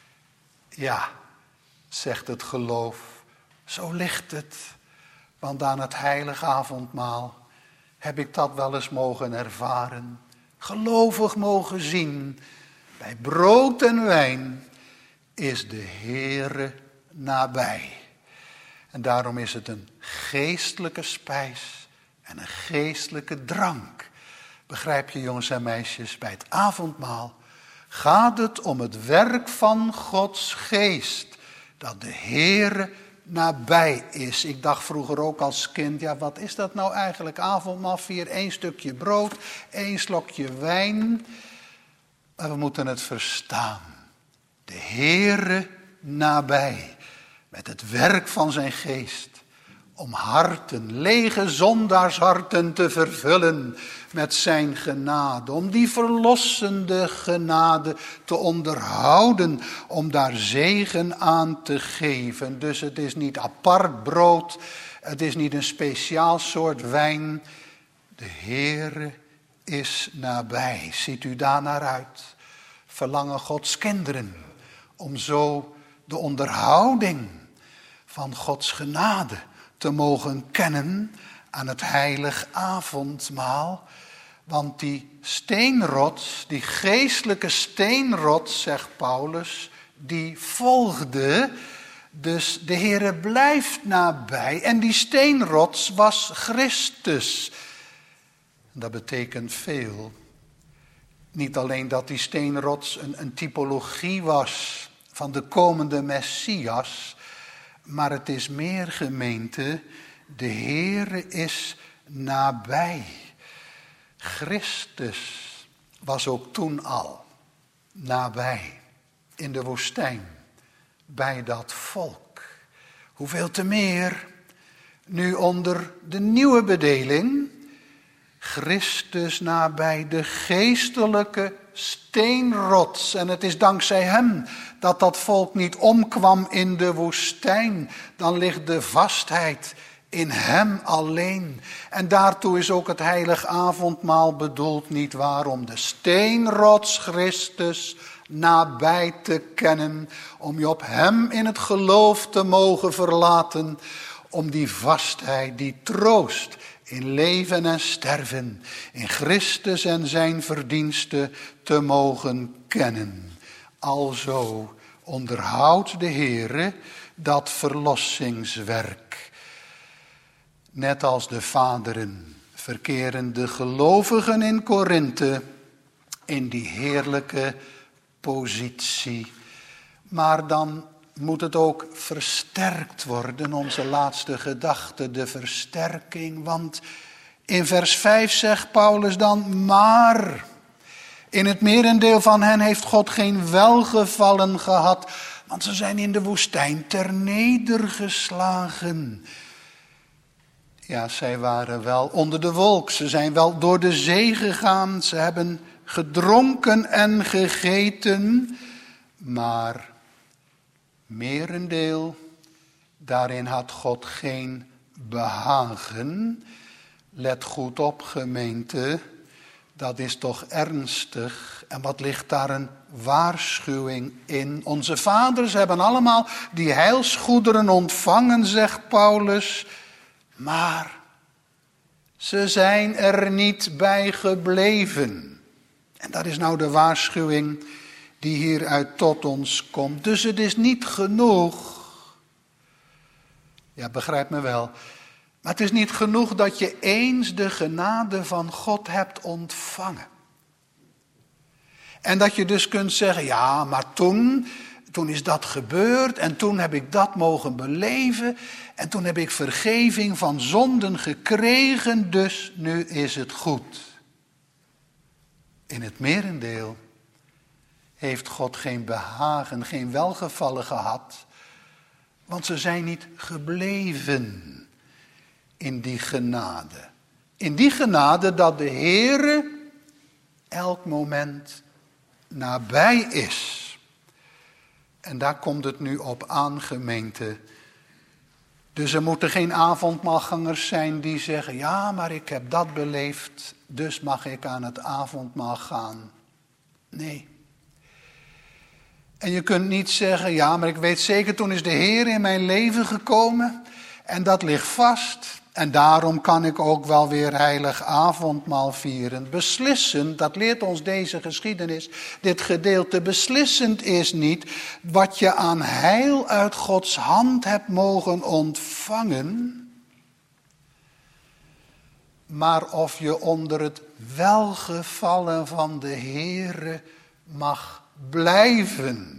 Ja, zegt het geloof, zo ligt het. Want aan het heilige avondmaal heb ik dat wel eens mogen ervaren. Gelovig mogen zien. Bij brood en wijn is de Heere nabij. En daarom is het een geestelijke spijs en een geestelijke drank. Begrijp je, jongens en meisjes, bij het avondmaal gaat het om het werk van Gods geest. Dat de Heere nabij is. Ik dacht vroeger ook als kind, ja, wat is dat nou eigenlijk? Avondmaal, vier, één stukje brood, één slokje wijn. Maar we moeten het verstaan. De Heere nabij. Met het werk van zijn geest. Om harten, lege zondaarsharten te vervullen met zijn genade. Om die verlossende genade te onderhouden. Om daar zegen aan te geven. Dus het is niet apart brood. Het is niet een speciaal soort wijn. De Heere is nabij. Ziet u daar naar uit? Verlangen Gods kinderen om zo de onderhouding van Gods genade te mogen kennen aan het heilig avondmaal. Want die steenrots, die geestelijke steenrots, zegt Paulus, die volgde. Dus de Heere blijft nabij. En die steenrots was Christus. Dat betekent veel. Niet alleen dat die steenrots een, een typologie was van de komende Messias. Maar het is meer, gemeente. De Heere is nabij. Christus was ook toen al nabij. In de woestijn. Bij dat volk. Hoeveel te meer. Nu onder de nieuwe bedeling. Christus nabij de geestelijke steenrots. En het is dankzij hem dat dat volk niet omkwam in de woestijn. Dan ligt de vastheid in hem alleen. En daartoe is ook het heilig avondmaal bedoeld, niet waar? Om de steenrots Christus nabij te kennen. Om je op hem in het geloof te mogen verlaten. Om die vastheid, die troost in leven en sterven, in Christus en zijn verdiensten te mogen kennen. Alzo onderhoudt de Heere dat verlossingswerk. Net als de vaderen verkeren de gelovigen in Korinthe in die heerlijke positie. Maar dan moet het ook versterkt worden, onze laatste gedachte, de versterking. Want in vers vijf zegt Paulus dan, maar in het merendeel van hen heeft God geen welgevallen gehad, want ze zijn in de woestijn ternedergeslagen. Ja, zij waren wel onder de wolk, ze zijn wel door de zee gegaan, ze hebben gedronken en gegeten, maar merendeel, daarin had God geen behagen. Let goed op, gemeente, dat is toch ernstig. En wat ligt daar een waarschuwing in? Onze vaders hebben allemaal die heilsgoederen ontvangen, zegt Paulus, maar ze zijn er niet bij gebleven. En dat is nou de waarschuwing die hieruit tot ons komt. Dus het is niet genoeg. Ja, begrijp me wel. Maar het is niet genoeg dat je eens de genade van God hebt ontvangen. En dat je dus kunt zeggen, ja, maar toen, toen is dat gebeurd en toen heb ik dat mogen beleven. En toen heb ik vergeving van zonden gekregen, dus nu is het goed. In het merendeel heeft God geen behagen, geen welgevallen gehad, want ze zijn niet gebleven in die genade. In die genade dat de Heere elk moment nabij is. En daar komt het nu op aan, gemeente. Dus er moeten geen avondmaalgangers zijn die zeggen, ja, maar ik heb dat beleefd, dus mag ik aan het avondmaal gaan. Nee. En je kunt niet zeggen, ja, maar ik weet zeker, toen is de Heer in mijn leven gekomen en dat ligt vast. En daarom kan ik ook wel weer heilig avondmaal vieren. Beslissend, dat leert ons deze geschiedenis, dit gedeelte, beslissend is niet wat je aan heil uit Gods hand hebt mogen ontvangen, maar of je onder het welgevallen van de Heere mag blijven.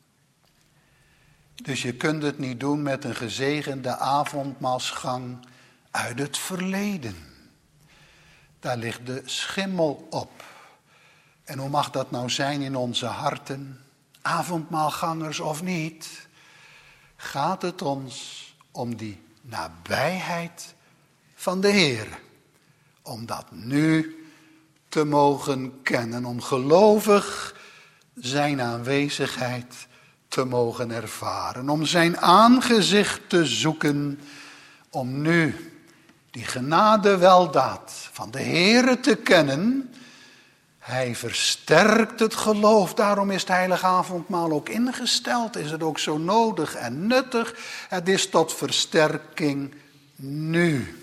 Dus je kunt het niet doen met een gezegende avondmaalsgang uit het verleden. Daar ligt de schimmel op. En hoe mag dat nou zijn in onze harten? Avondmaalgangers of niet? Gaat het ons om die nabijheid van de Heer? Om dat nu te mogen kennen. Om gelovig zijn aanwezigheid te mogen ervaren. Om zijn aangezicht te zoeken. Om nu die genade weldaad van de Heere te kennen. Hij versterkt het geloof. Daarom is het heilige avondmaal ook ingesteld. Is het ook zo nodig en nuttig. Het is tot versterking nu.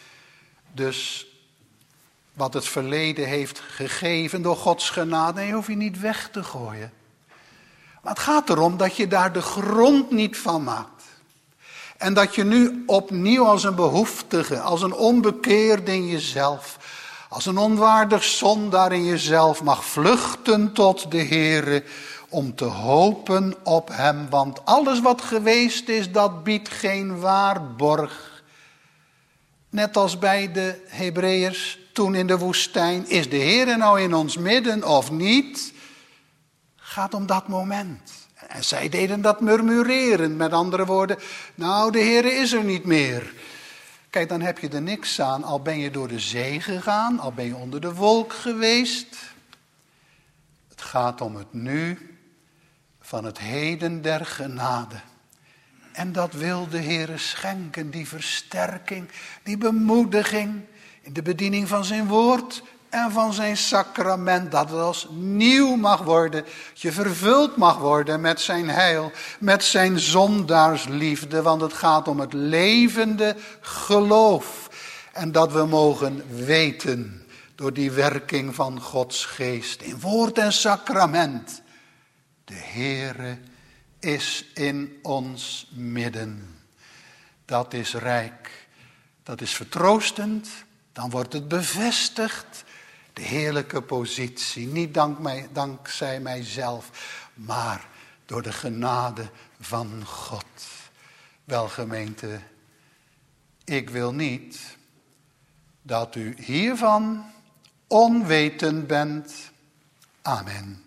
Dus wat het verleden heeft gegeven door Gods genade, nee, hoef je niet weg te gooien. Maar het gaat erom dat je daar de grond niet van maakt. En dat je nu opnieuw als een behoeftige, als een onbekeerde in jezelf, als een onwaardig zondaar in jezelf mag vluchten tot de Heere om te hopen op hem. Want alles wat geweest is, dat biedt geen waarborg. Net als bij de Hebreeërs toen in de woestijn. Is de Heere nou in ons midden of niet? Gaat om dat moment. En zij deden dat murmureren. Met andere woorden, nou, de Heere is er niet meer. Kijk, dan heb je er niks aan. Al ben je door de zee gegaan, al ben je onder de wolk geweest. Het gaat om het nu van het heden der genade. En dat wil de Heere schenken, die versterking, die bemoediging in de bediening van zijn woord en van zijn sacrament, dat het als nieuw mag worden, je vervuld mag worden met zijn heil, met zijn zondaarsliefde, want het gaat om het levende geloof. En dat we mogen weten door die werking van Gods geest in woord en sacrament. De Heere is in ons midden. Dat is rijk. Dat is vertroostend, dan wordt het bevestigd. De heerlijke positie, niet dank mij, dankzij mijzelf, maar door de genade van God. Wel gemeente, ik wil niet dat u hiervan onwetend bent. Amen.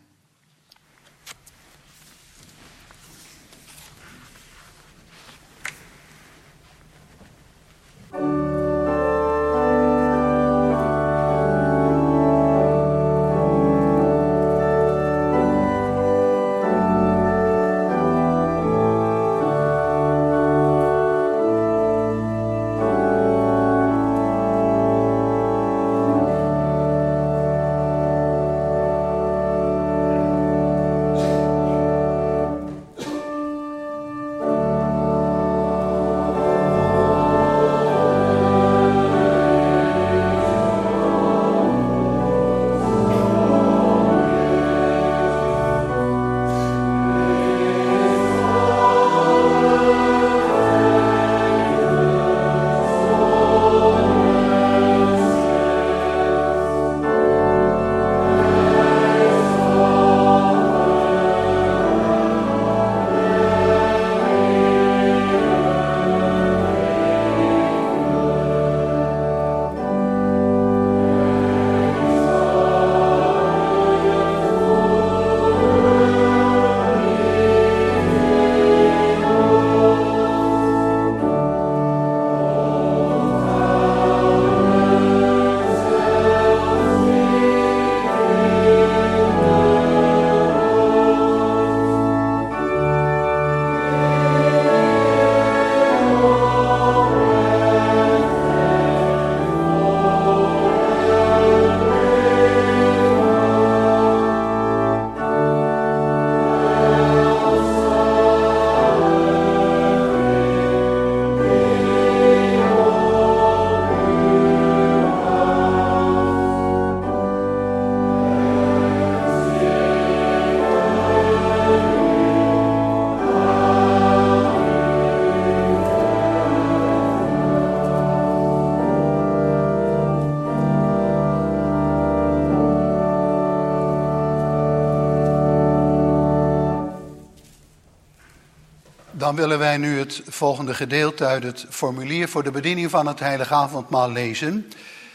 Dan willen wij nu het volgende gedeelte uit het formulier voor de bediening van het Heilige Avondmaal lezen.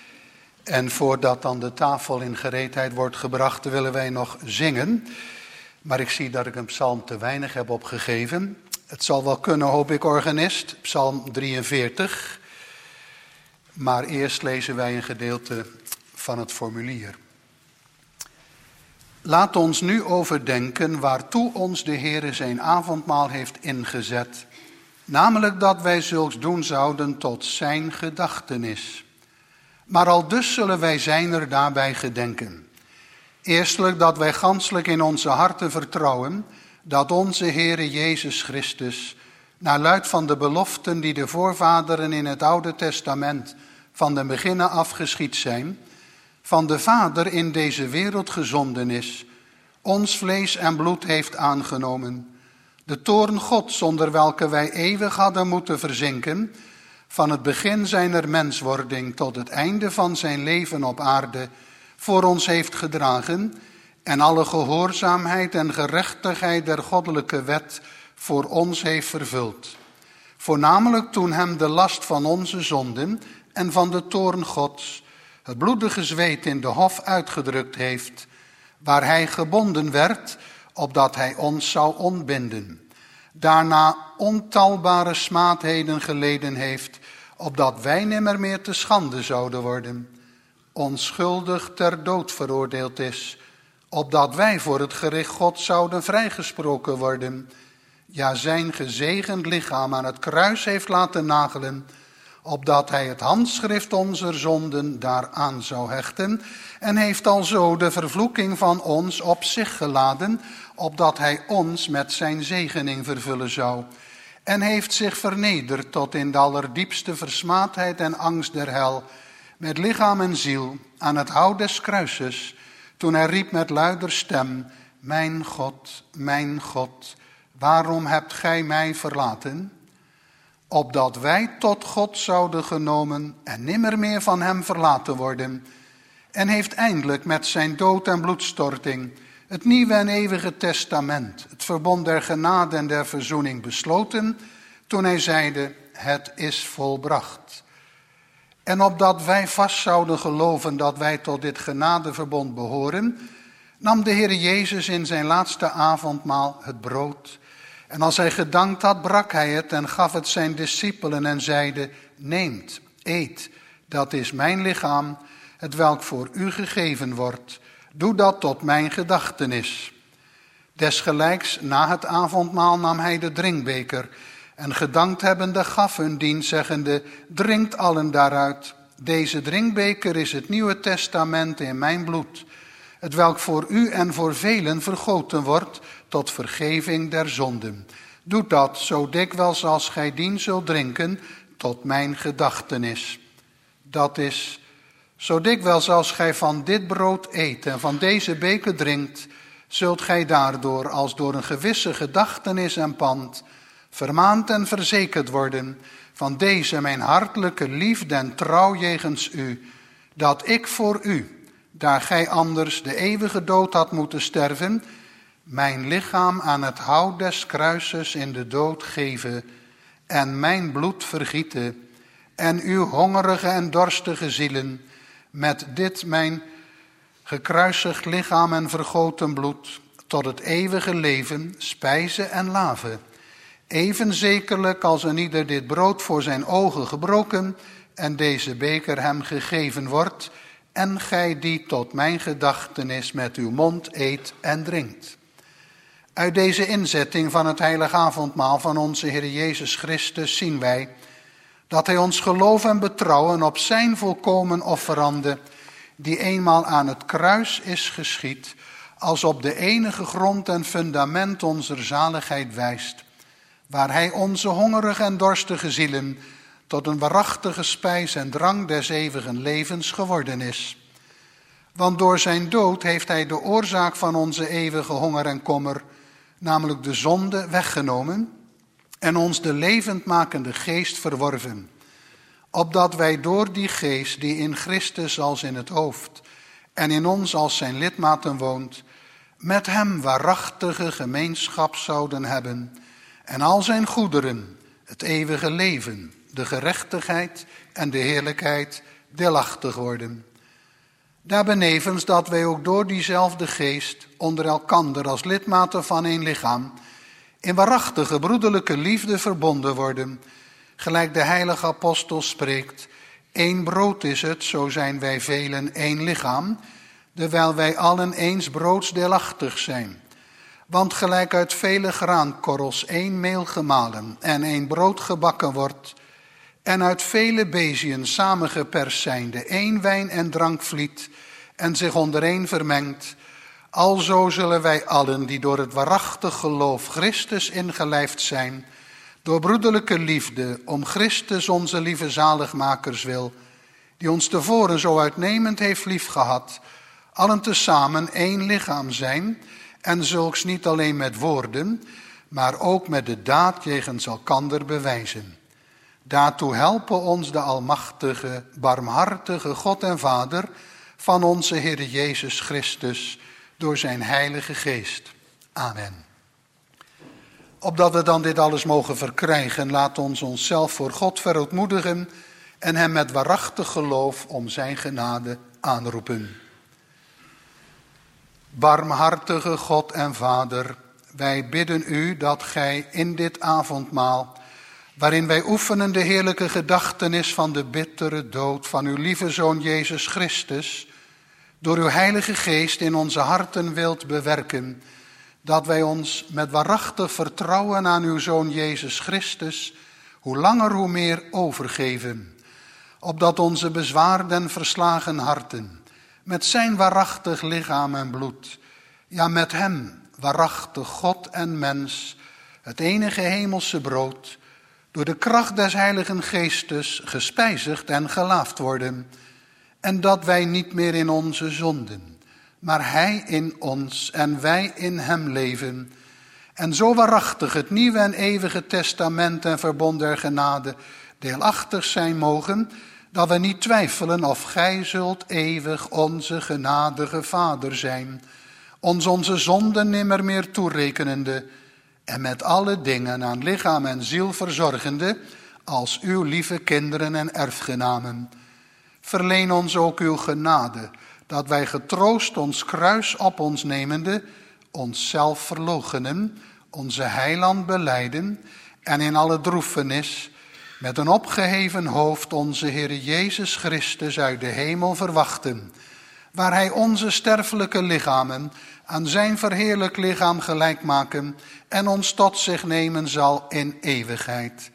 En voordat dan de tafel in gereedheid wordt gebracht, willen wij nog zingen. Maar ik zie dat ik een psalm te weinig heb opgegeven. Het zal wel kunnen, hoop ik, organist, psalm drieënveertig. Maar eerst lezen wij een gedeelte van het formulier. Laat ons nu overdenken waartoe ons de Heere zijn avondmaal heeft ingezet. Namelijk dat wij zulks doen zouden tot zijn gedachtenis. Maar aldus zullen wij zijner daarbij gedenken. Eerstelijk dat wij ganselijk in onze harten vertrouwen dat onze Heere Jezus Christus, naar luid van de beloften die de voorvaderen in het Oude Testament van den beginnen af geschied zijn, van de Vader in deze wereld gezonden is, ons vlees en bloed heeft aangenomen, de toorn Gods onder welke wij eeuwig hadden moeten verzinken, van het begin zijner menswording tot het einde van zijn leven op aarde, voor ons heeft gedragen en alle gehoorzaamheid en gerechtigheid der goddelijke wet voor ons heeft vervuld. Voornamelijk toen hem de last van onze zonden en van de toorn Gods, het bloedige zweet in de hof uitgedrukt heeft, waar hij gebonden werd, opdat hij ons zou ontbinden. Daarna ontalbare smaadheden geleden heeft, opdat wij nimmer meer te schande zouden worden. Onschuldig ter dood veroordeeld is, opdat wij voor het gericht God zouden vrijgesproken worden. Ja, zijn gezegend lichaam aan het kruis heeft laten nagelen, opdat hij het handschrift onze zonden daaraan zou hechten, en heeft alzo de vervloeking van ons op zich geladen, opdat hij ons met zijn zegening vervullen zou. En heeft zich vernederd tot in de allerdiepste versmaadheid en angst der hel, met lichaam en ziel aan het hout des kruises, toen hij riep met luider stem, mijn God, mijn God, waarom hebt gij mij verlaten? opdat wij tot God zouden genomen en nimmer meer van hem verlaten worden, en heeft eindelijk met zijn dood en bloedstorting het nieuwe en eeuwige testament, het verbond der genade en der verzoening besloten, toen hij zeide, het is volbracht. En opdat wij vast zouden geloven dat wij tot dit genadeverbond behoren, nam de Heer Jezus in zijn laatste avondmaal het brood. En als hij gedankt had, brak hij het en gaf het zijn discipelen en zeide, neemt, eet, dat is mijn lichaam, het welk voor u gegeven wordt. Doe dat tot mijn gedachtenis. Desgelijks na het avondmaal nam hij de drinkbeker en gedankt hebbende gaf hun dien, zeggende, drinkt allen daaruit. Deze drinkbeker is het nieuwe testament in mijn bloed, het welk voor u en voor velen vergoten wordt tot vergeving der zonden. Doe dat zo dikwijls als gij dien zult drinken tot mijn gedachtenis. Dat is, zo dikwijls als gij van dit brood eet en van deze beker drinkt, zult gij daardoor als door een gewisse gedachtenis en pand vermaand en verzekerd worden van deze mijn hartelijke liefde en trouw jegens u, dat ik voor u, daar gij anders de eeuwige dood had moeten sterven, mijn lichaam aan het hout des kruises in de dood geven en mijn bloed vergieten en uw hongerige en dorstige zielen met dit mijn gekruisigd lichaam en vergoten bloed tot het eeuwige leven spijzen en laven. Even zekerlijk als een ieder dit brood voor zijn ogen gebroken en deze beker hem gegeven wordt, en gij die tot mijn gedachtenis met uw mond eet en drinkt. Uit deze inzetting van het heilige avondmaal van onze Heer Jezus Christus zien wij dat hij ons geloof en betrouwen op zijn volkomen offerande, die eenmaal aan het kruis is geschied, als op de enige grond en fundament onze zaligheid wijst, waar hij onze hongerige en dorstige zielen tot een waarachtige spijs en drank des eeuwigen levens geworden is. Want door zijn dood heeft hij de oorzaak van onze eeuwige honger en kommer, namelijk de zonde, weggenomen en ons de levendmakende geest verworven, opdat wij door die geest die in Christus als in het hoofd en in ons als zijn lidmaten woont, met hem waarachtige gemeenschap zouden hebben en al zijn goederen, het eeuwige leven, de gerechtigheid en de heerlijkheid deelachtig worden. Daarbenevens dat wij ook door diezelfde geest onder elkander als lidmaten van één lichaam in waarachtige broederlijke liefde verbonden worden, gelijk de heilige apostel spreekt, één brood is het, zo zijn wij velen één lichaam, terwijl wij allen eens broods deelachtig zijn. Want gelijk uit vele graankorrels één meel gemalen en één brood gebakken wordt, en uit vele beziën samengeperst zijnde één wijn en drank vliet en zich ondereen vermengt, alzo zullen wij allen die door het waarachtig geloof Christus ingelijfd zijn, door broederlijke liefde om Christus onze lieve zaligmakers wil, die ons tevoren zo uitnemend heeft liefgehad, allen tezamen één lichaam zijn, en zulks niet alleen met woorden, maar ook met de daad jegens elkander bewijzen. Daartoe helpen ons de almachtige, barmhartige God en Vader van onze Heer Jezus Christus door zijn heilige geest. Amen. Opdat we dan dit alles mogen verkrijgen, laat ons onszelf voor God verootmoedigen en hem met waarachtig geloof om zijn genade aanroepen. Barmhartige God en Vader, wij bidden u dat gij in dit avondmaal, waarin wij oefenen de heerlijke gedachtenis van de bittere dood van uw lieve Zoon Jezus Christus, door uw heilige geest in onze harten wilt bewerken, dat wij ons met waarachtig vertrouwen aan uw Zoon Jezus Christus, hoe langer hoe meer overgeven, opdat onze bezwaarde en verslagen harten, met zijn waarachtig lichaam en bloed, ja met hem, waarachtig God en mens, het enige hemelse brood, door de kracht des Heiligen Geestes gespijzigd en gelaafd worden, en dat wij niet meer in onze zonden, maar hij in ons en wij in hem leven, En zo waarachtig het nieuwe en eeuwige testament en verbond der genade deelachtig zijn mogen, dat we niet twijfelen of gij zult eeuwig onze genadige Vader zijn, ons onze zonden nimmer meer toerekenende en met alle dingen aan lichaam en ziel verzorgende als uw lieve kinderen en erfgenamen. Verleen ons ook uw genade, dat wij getroost ons kruis op ons nemende, onszelf verloochenen, onze heiland belijden en in alle droefenis met een opgeheven hoofd onze Heere Jezus Christus uit de hemel verwachten, waar hij onze sterfelijke lichamen aan zijn verheerlijk lichaam gelijk maken en ons tot zich nemen zal in eeuwigheid.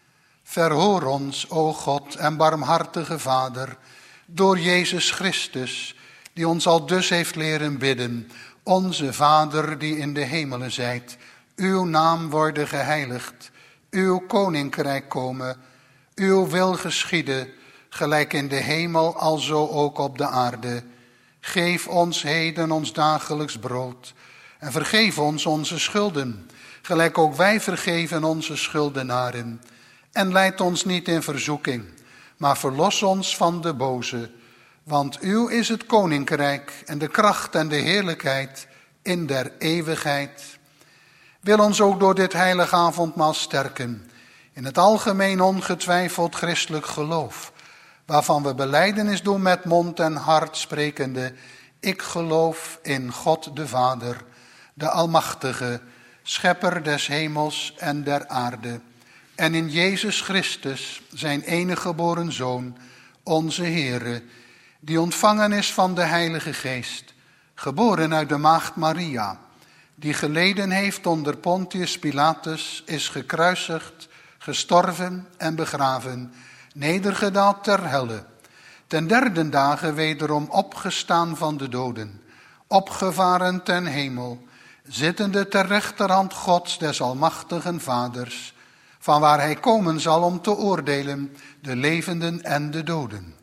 Verhoor ons, o God en barmhartige Vader, door Jezus Christus, die ons al dus heeft leren bidden, onze Vader die in de hemelen zijt, uw naam worden geheiligd, uw koninkrijk komen, uw wil geschieden, gelijk in de hemel, alzo ook op de aarde. Geef ons heden ons dagelijks brood en vergeef ons onze schulden, gelijk ook wij vergeven onze schuldenaren. En leid ons niet in verzoeking, maar verlos ons van de boze. Want uw is het koninkrijk en de kracht en de heerlijkheid in der eeuwigheid. Wil ons ook door dit heilige avondmaal sterken, in het algemeen ongetwijfeld christelijk geloof, waarvan we belijdenis doen met mond en hart sprekende, ik geloof in God de Vader, de Almachtige, schepper des hemels en der aarde, en in Jezus Christus, zijn enige geboren Zoon, onze Heere, die ontvangen is van de Heilige Geest, geboren uit de maagd Maria, die geleden heeft onder Pontius Pilatus, is gekruisigd, gestorven en begraven, nedergedaald ter helle, ten derde dagen wederom opgestaan van de doden, opgevaren ten hemel, zittende ter rechterhand Gods des almachtigen Vaders, vanwaar hij komen zal om te oordelen de levenden en de doden.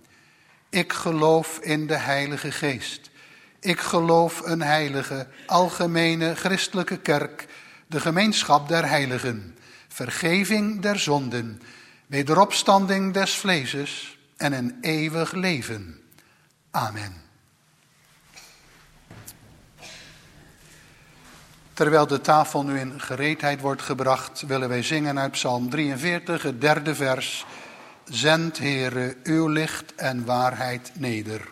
Ik geloof in de Heilige Geest. Ik geloof een heilige, algemene, christelijke kerk, de gemeenschap der heiligen, vergeving der zonden, wederopstanding des vleeses en een eeuwig leven. Amen. Terwijl de tafel nu in gereedheid wordt gebracht, willen wij zingen uit Psalm drieënveertig, het derde vers. Zend, Heere, uw licht en waarheid neder.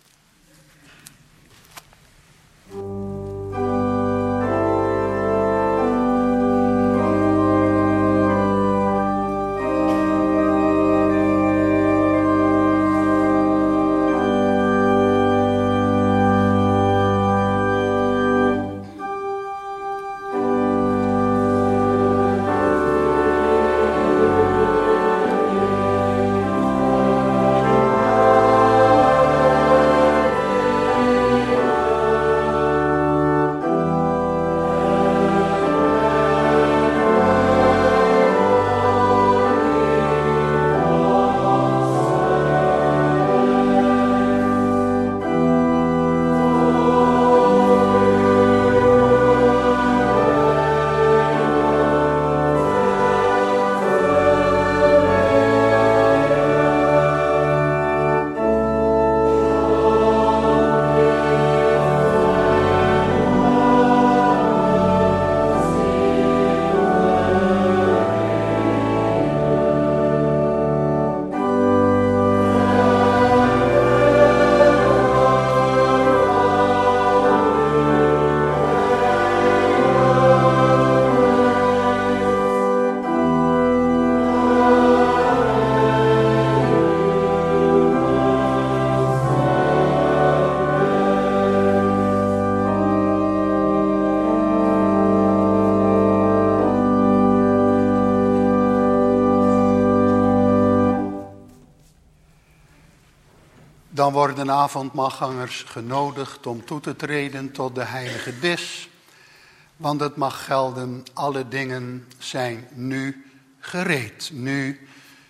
Dan worden avondmaalgangers genodigd om toe te treden tot de heilige dis. Want het mag gelden, alle dingen zijn nu gereed. Nu,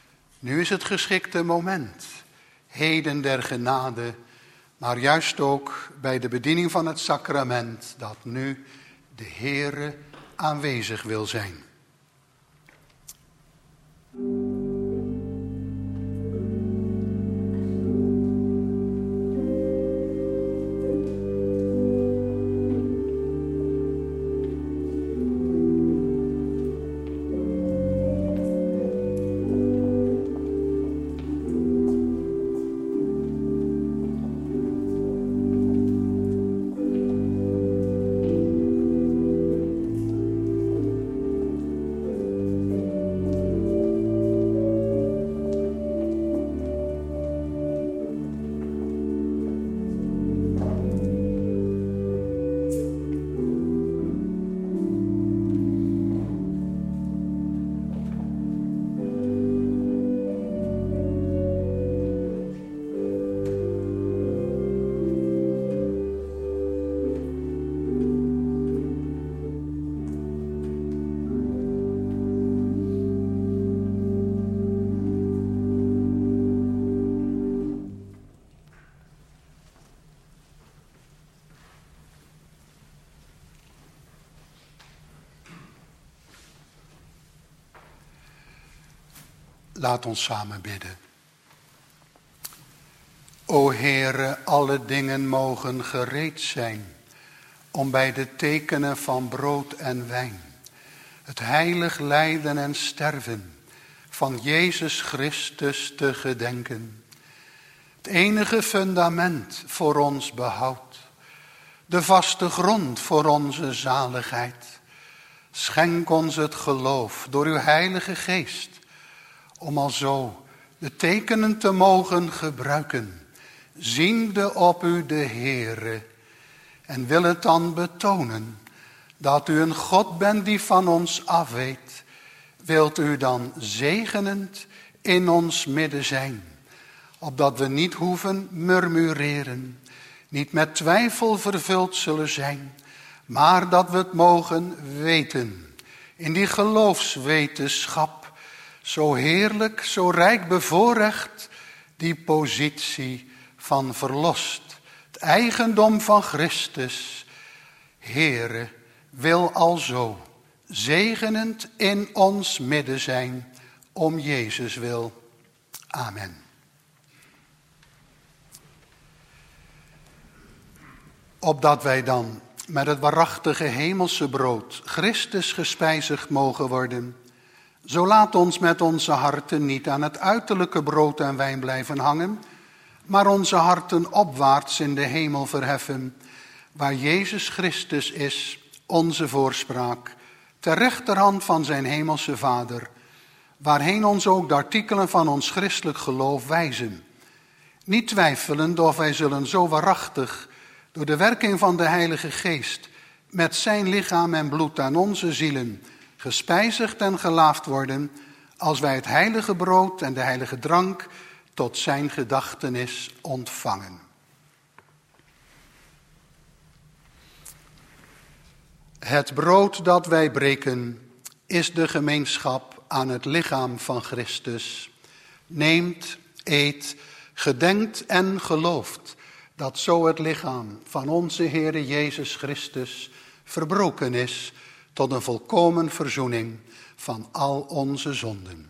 nu is het geschikte moment. Heden der genade, maar juist ook bij de bediening van het sacrament, dat nu de Heere aanwezig wil zijn. Laat ons samen bidden. O Heere, alle dingen mogen gereed zijn om bij de tekenen van brood en wijn het heilig lijden en sterven van Jezus Christus te gedenken. Het enige fundament voor ons behoud, de vaste grond voor onze zaligheid. Schenk ons het geloof door uw heilige geest, om alzo de tekenen te mogen gebruiken, ziende op u de Heere, en wil het dan betonen dat u een God bent die van ons afweet, wilt u dan zegenend in ons midden zijn, opdat we niet hoeven murmureren, niet met twijfel vervuld zullen zijn, maar dat we het mogen weten, in die geloofswetenschap, zo heerlijk, zo rijk bevoorrecht, die positie van verlost, het eigendom van Christus. Heere, wil alzo zegenend in ons midden zijn, om Jezus wil. Amen. Opdat wij dan met het waarachtige hemelse brood Christus gespijzigd mogen worden, zo laat ons met onze harten niet aan het uiterlijke brood en wijn blijven hangen, maar onze harten opwaarts in de hemel verheffen, waar Jezus Christus is, onze voorspraak, ter rechterhand van zijn hemelse Vader, waarheen ons ook de artikelen van ons christelijk geloof wijzen. Niet twijfelend of wij zullen zo waarachtig door de werking van de Heilige Geest met zijn lichaam en bloed aan onze zielen gespijzigd en gelaafd worden, als wij het heilige brood en de heilige drank tot zijn gedachtenis ontvangen. Het brood dat wij breken is de gemeenschap aan het lichaam van Christus. Neemt, eet, gedenkt en gelooft dat zo het lichaam van onze Heere Jezus Christus verbroken is tot een volkomen verzoening van al onze zonden.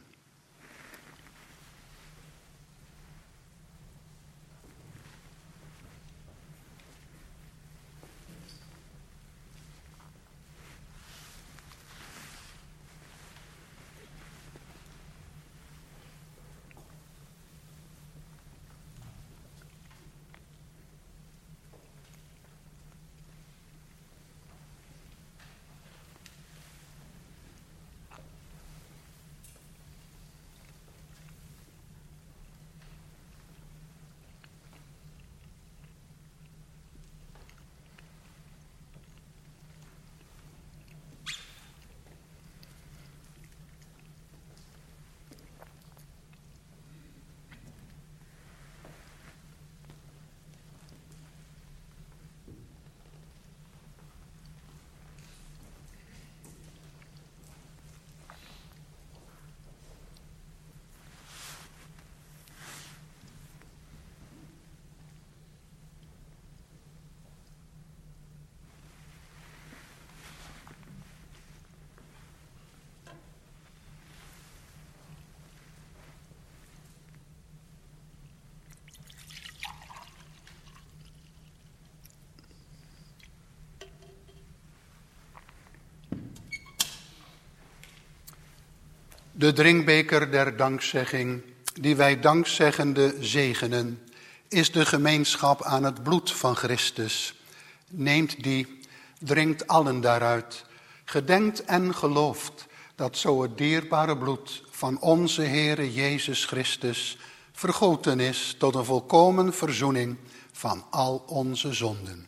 De drinkbeker der dankzegging, die wij dankzeggende zegenen, is de gemeenschap aan het bloed van Christus. Neemt die, drinkt allen daaruit, gedenkt en gelooft dat zo het dierbare bloed van onze Heere Jezus Christus vergoten is tot een volkomen verzoening van al onze zonden.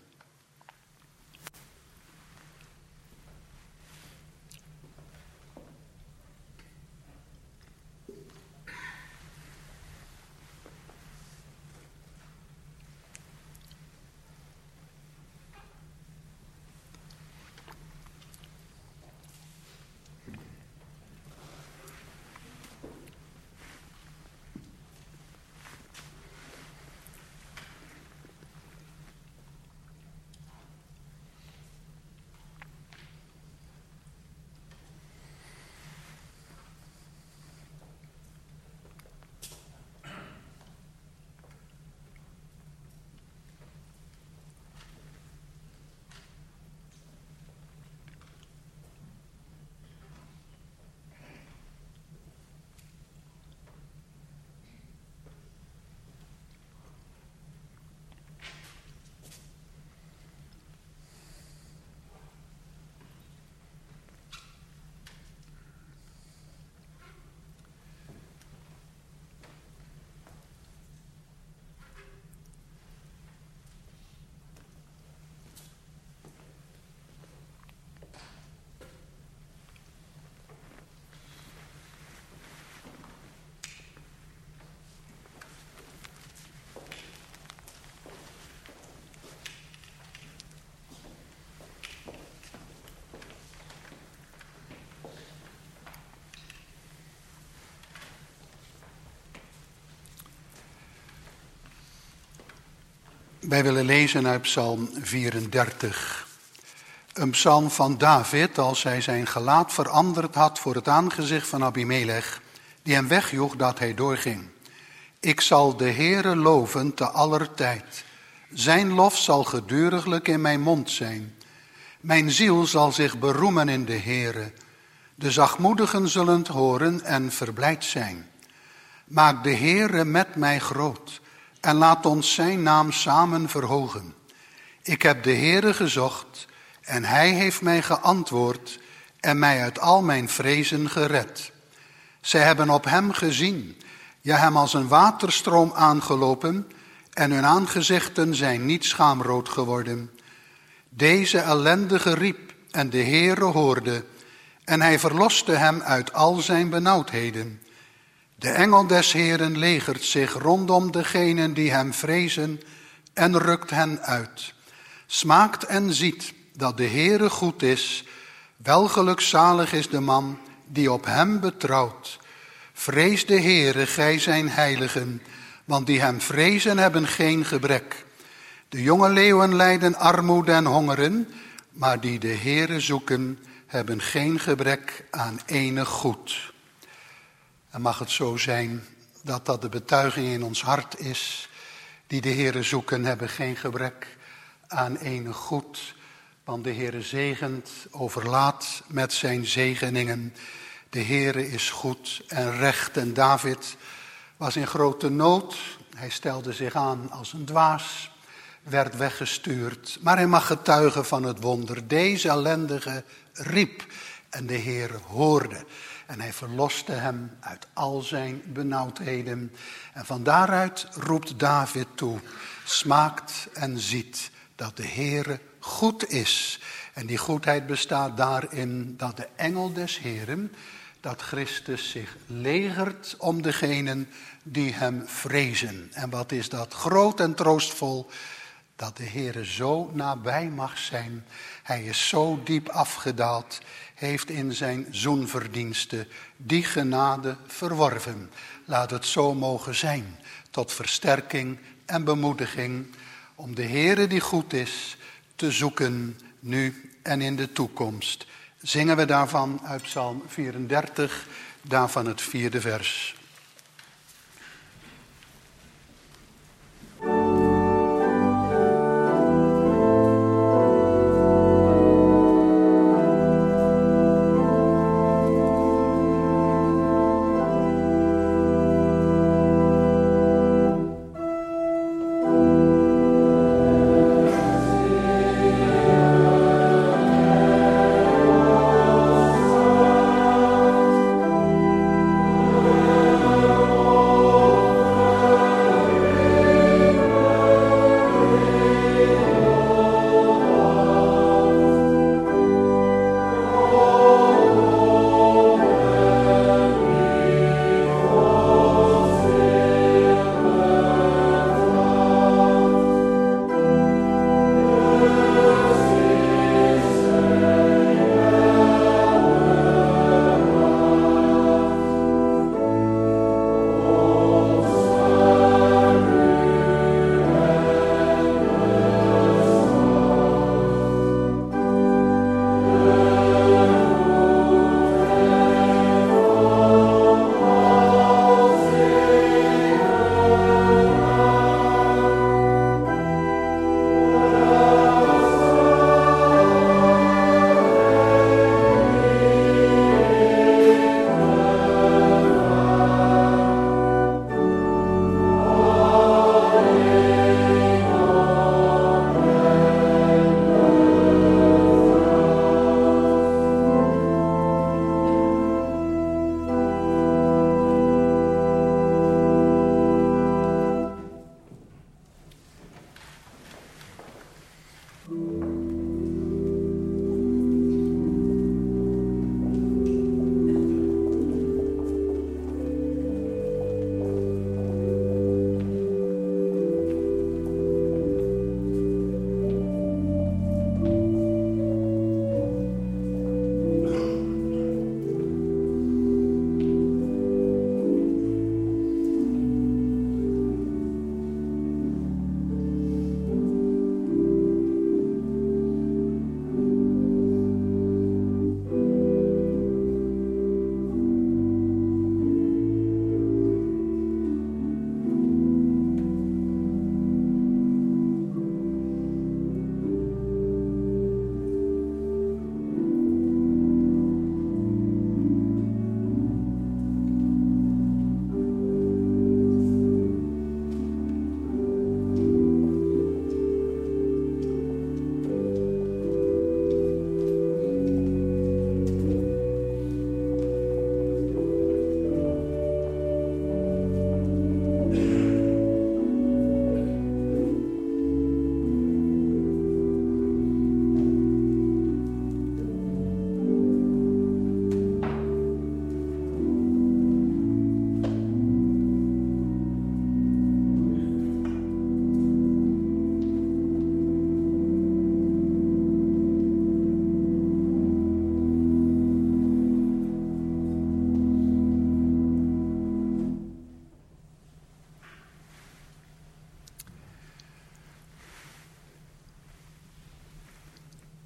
Wij willen lezen uit Psalm vierendertig. Een psalm van David als hij zijn gelaat veranderd had voor het aangezicht van Abimelech, die hem wegjoeg dat hij doorging. Ik zal de Heere loven te aller tijd. Zijn lof zal geduriglijk in mijn mond zijn. Mijn ziel zal zich beroemen in de Heere. De zachtmoedigen zullen het horen en verblijd zijn. Maak de Heere met mij groot en laat ons zijn naam samen verhogen. Ik heb de Heere gezocht en hij heeft mij geantwoord en mij uit al mijn vrezen gered. Zij hebben op hem gezien, ja hem als een waterstroom aangelopen en hun aangezichten zijn niet schaamrood geworden. Deze ellendige riep en de Heere hoorde en hij verloste hem uit al zijn benauwdheden. De engel des Heeren legert zich rondom degenen die hem vrezen en rukt hen uit. Smaakt en ziet dat de Heere goed is. Welgelukzalig is de man die op hem betrouwt. Vrees de Heere, gij zijn heiligen, want die hem vrezen hebben geen gebrek. De jonge leeuwen lijden armoede en hongeren, maar die de Heere zoeken hebben geen gebrek aan enig goed. En mag het zo zijn dat dat de betuiging in ons hart is. Die de Heere zoeken hebben geen gebrek aan enig goed. Want de Heere zegent, overlaat met zijn zegeningen. De Heere is goed en recht. En David was in grote nood. Hij stelde zich aan als een dwaas. Werd weggestuurd. Maar hij mag getuigen van het wonder. Deze ellendige riep en de Heere hoorde. En hij verloste hem uit al zijn benauwdheden. En van daaruit roept David toe. Smaakt en ziet dat de Heere goed is. En die goedheid bestaat daarin dat de engel des Heeren, dat Christus zich legert om degenen die hem vrezen. En wat is dat groot en troostvol, dat de Heere zo nabij mag zijn. Hij is zo diep afgedaald, heeft in zijn zoenverdiensten die genade verworven. Laat het zo mogen zijn, tot versterking en bemoediging, om de Heere die goed is te zoeken, nu en in de toekomst. Zingen we daarvan uit Psalm vierendertig, daarvan het vierde vers.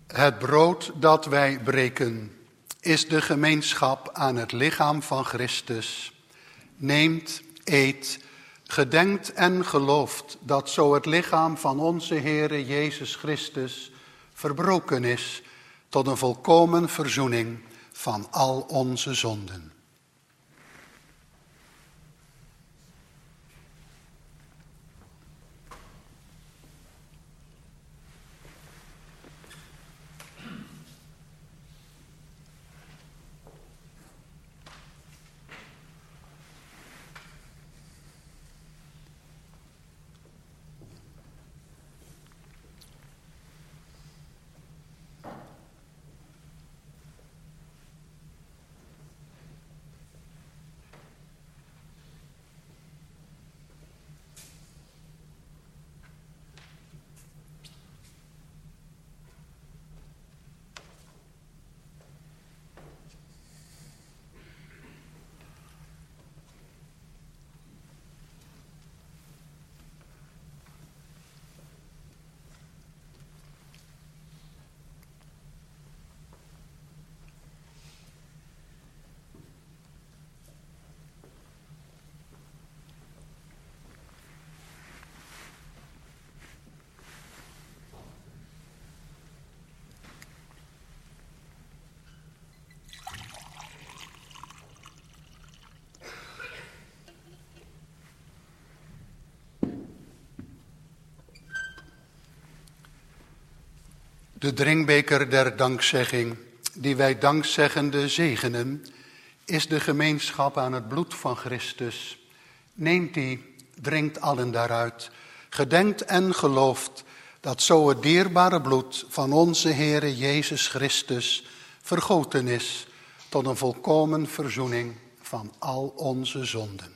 Het brood dat wij breken is de gemeenschap aan het lichaam van Christus. Neemt, eet, gedenkt en gelooft dat zo het lichaam van onze Heere Jezus Christus verbroken is tot een volkomen verzoening van al onze zonden. De drinkbeker der dankzegging, die wij dankzeggende zegenen, is de gemeenschap aan het bloed van Christus. Neemt die, drinkt allen daaruit, gedenkt en gelooft dat zo het dierbare bloed van onze Heere Jezus Christus vergoten is tot een volkomen verzoening van al onze zonden.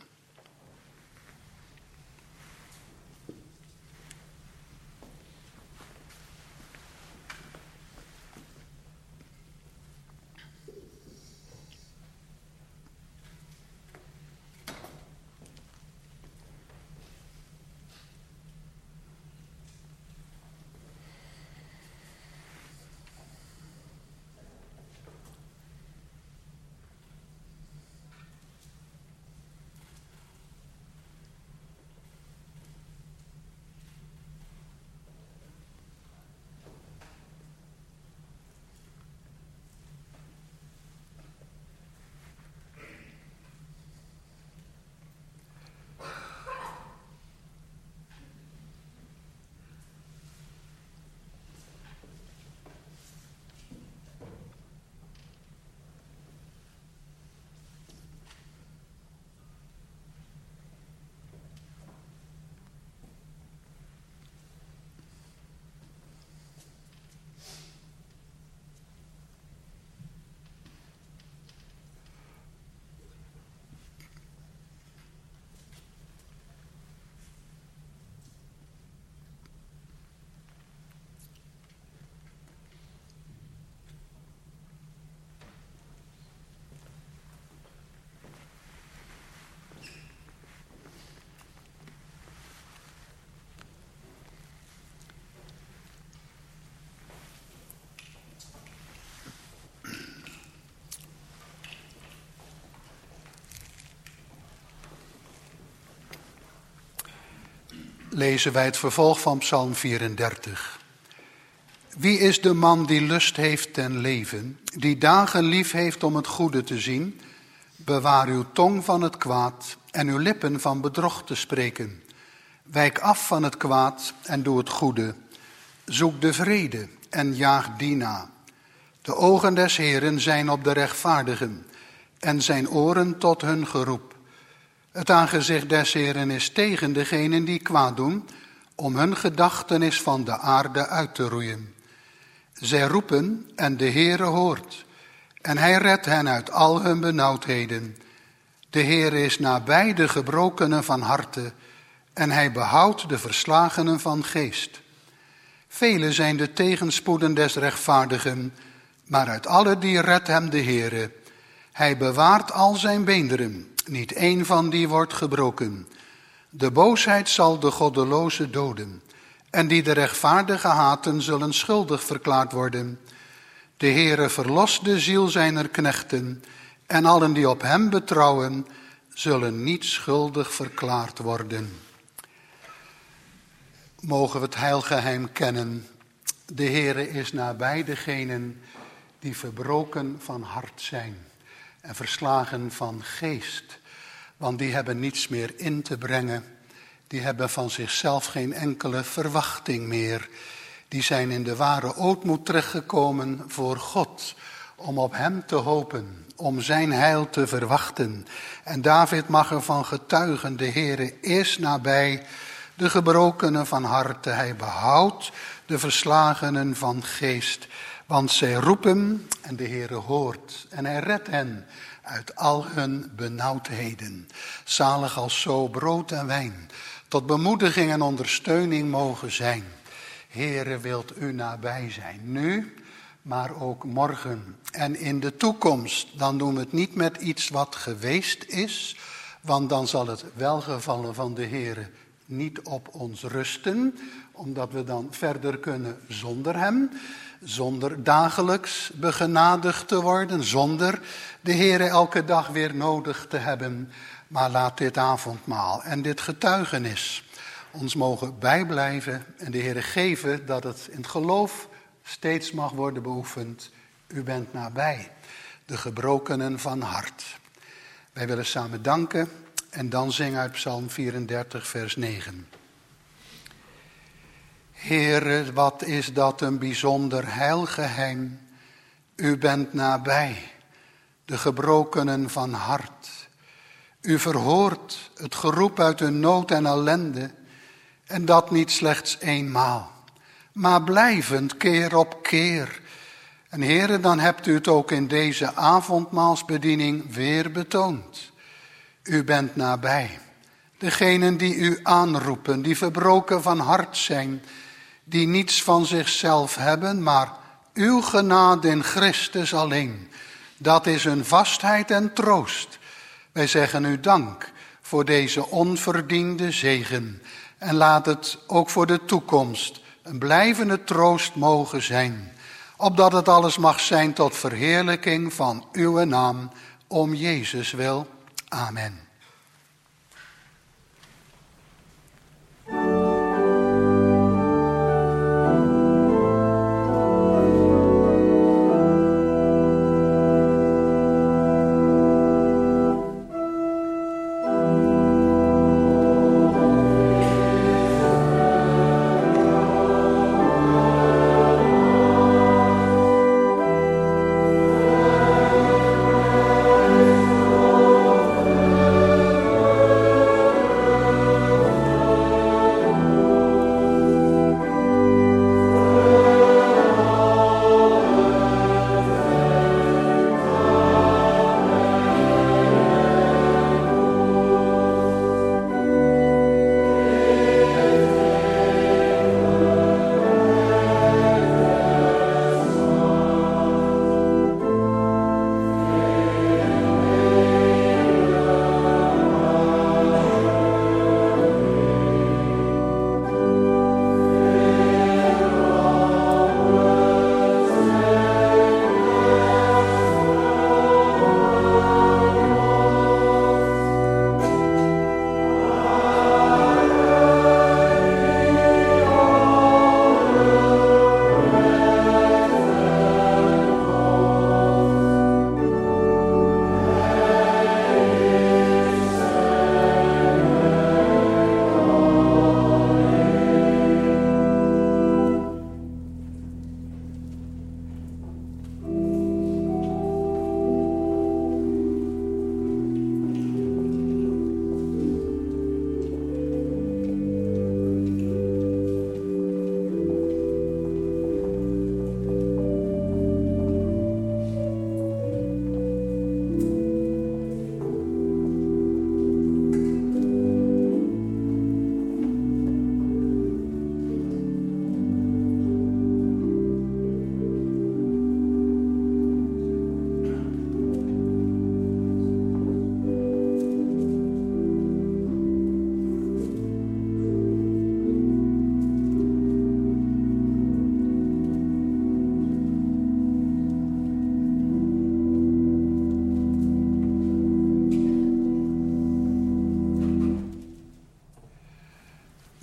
Lezen wij het vervolg van Psalm vierendertig. Wie is de man die lust heeft ten leven, die dagen lief heeft om het goede te zien? Bewaar uw tong van het kwaad en uw lippen van bedrog te spreken. Wijk af van het kwaad en doe het goede. Zoek de vrede en jaag die na. De ogen des Heeren zijn op de rechtvaardigen en zijn oren tot hun geroep. Het aangezicht des Heeren is tegen degenen die kwaad doen, om hun gedachtenis van de aarde uit te roeien. Zij roepen en de Heere hoort, en hij redt hen uit al hun benauwdheden. De Heere is nabij de gebrokenen van harte, en hij behoudt de verslagenen van geest. Vele zijn de tegenspoeden des rechtvaardigen, maar uit alle die redt hem de Heere. Hij bewaart al zijn beenderen. Niet één van die wordt gebroken. De boosheid zal de goddeloze doden. En die de rechtvaardige haten, zullen schuldig verklaard worden. De Heere verlost de ziel zijner knechten, en allen die op hem betrouwen, zullen niet schuldig verklaard worden. Mogen we het heilgeheim kennen. De Heere is nabij degenen die verbroken van hart zijn en verslagen van geest. Want die hebben niets meer in te brengen. Die hebben van zichzelf geen enkele verwachting meer. Die zijn in de ware ootmoed terechtgekomen voor God, om op hem te hopen, om zijn heil te verwachten. En David mag ervan getuigen, de Heere is nabij de gebrokenen van harte. Hij behoudt de verslagenen van geest. Want zij roepen en de Heere hoort en hij redt hen uit al hun benauwdheden. Zalig als zo brood en wijn tot bemoediging en ondersteuning mogen zijn. Heere, wilt u nabij zijn, nu, maar ook morgen en in de toekomst. Dan doen we het niet met iets wat geweest is, want dan zal het welgevallen van de Heere niet op ons rusten, omdat we dan verder kunnen zonder hem, zonder dagelijks begenadigd te worden, zonder de Heere elke dag weer nodig te hebben. Maar laat dit avondmaal en dit getuigenis ons mogen bijblijven en de Heere geven dat het in het geloof steeds mag worden beoefend. U bent nabij de gebrokenen van hart. Wij willen samen danken en dan zingen uit Psalm vierendertig vers negen. Heere, wat is dat een bijzonder heilgeheim. U bent nabij de gebrokenen van hart. U verhoort het geroep uit hun nood en ellende. En dat niet slechts eenmaal, maar blijvend keer op keer. En Heere, dan hebt u het ook in deze avondmaalsbediening weer betoond. U bent nabij. Degenen die u aanroepen, die verbroken van hart zijn, die niets van zichzelf hebben, maar uw genade in Christus alleen. Dat is hun vastheid en troost. Wij zeggen u dank voor deze onverdiende zegen. En laat het ook voor de toekomst een blijvende troost mogen zijn. Opdat het alles mag zijn tot verheerlijking van uw naam, om Jezus wil. Amen.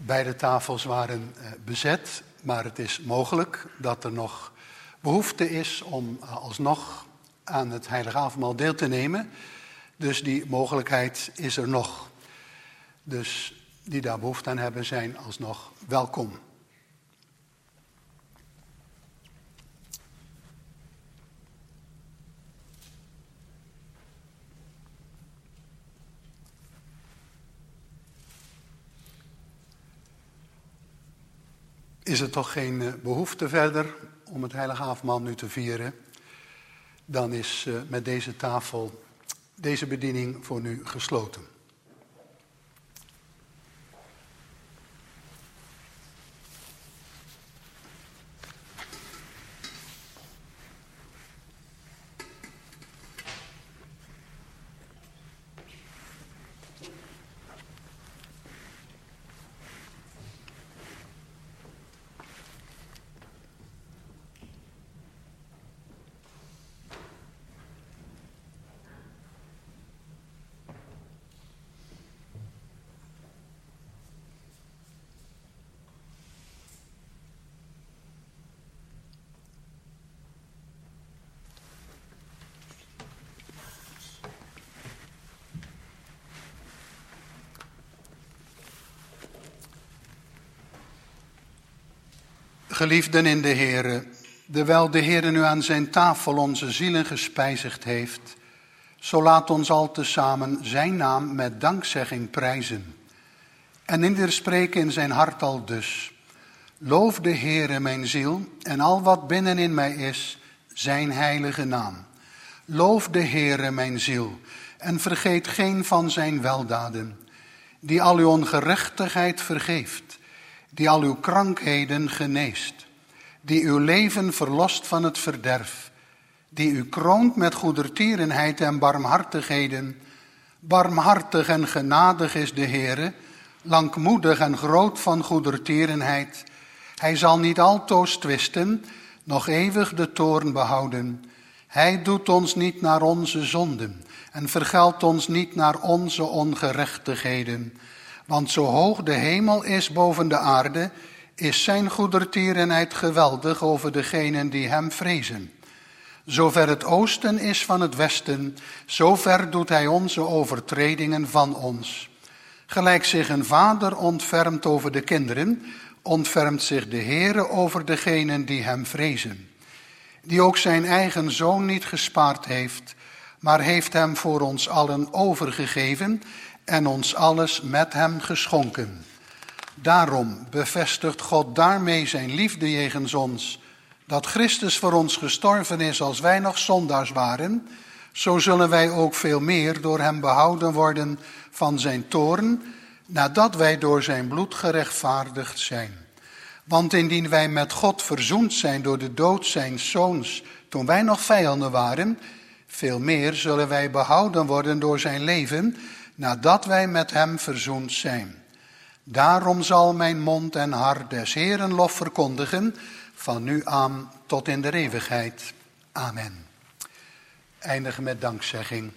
Beide tafels waren bezet, maar het is mogelijk dat er nog behoefte is om alsnog aan het heilige avondmaal deel te nemen. Dus die mogelijkheid is er nog. Dus die daar behoefte aan hebben zijn alsnog welkom. Is er toch geen behoefte verder om het heilige avondmaal nu te vieren? Dan is met deze tafel deze bediening voor nu gesloten. Geliefden in de Heere, dewijl de Heere nu aan zijn tafel onze zielen gespijzigd heeft, zo laat ons al tezamen zijn naam met dankzegging prijzen. En ieder spreken in zijn hart al dus: loof de Heere mijn ziel en al wat binnenin mij is, zijn heilige naam. Loof de Heere mijn ziel en vergeet geen van zijn weldaden, die al uw ongerechtigheid vergeeft, die al uw krankheden geneest, die uw leven verlost van het verderf, die u kroont met goedertierenheid en barmhartigheden. Barmhartig en genadig is de Heere, langmoedig en groot van goedertierenheid. Hij zal niet altoos twisten, nog eeuwig de toorn behouden. Hij doet ons niet naar onze zonden en vergeldt ons niet naar onze ongerechtigheden. Want zo hoog de hemel is boven de aarde, is zijn goedertierenheid geweldig over degenen die hem vrezen. Zover het oosten is van het westen, zover doet hij onze overtredingen van ons. Gelijk zich een vader ontfermt over de kinderen, ontfermt zich de Heere over degenen die hem vrezen. Die ook zijn eigen zoon niet gespaard heeft, maar heeft hem voor ons allen overgegeven en ons alles met hem geschonken. Daarom bevestigt God daarmee zijn liefde jegens ons, dat Christus voor ons gestorven is als wij nog zondaars waren. Zo zullen wij ook veel meer door hem behouden worden van zijn toorn, nadat wij door zijn bloed gerechtvaardigd zijn. Want indien wij met God verzoend zijn door de dood zijns zoons, toen wij nog vijanden waren, veel meer zullen wij behouden worden door zijn leven, nadat wij met hem verzoend zijn. Daarom zal mijn mond en hart des Heeren lof verkondigen, van nu aan tot in de eeuwigheid. Amen. Eindigen met dankzegging.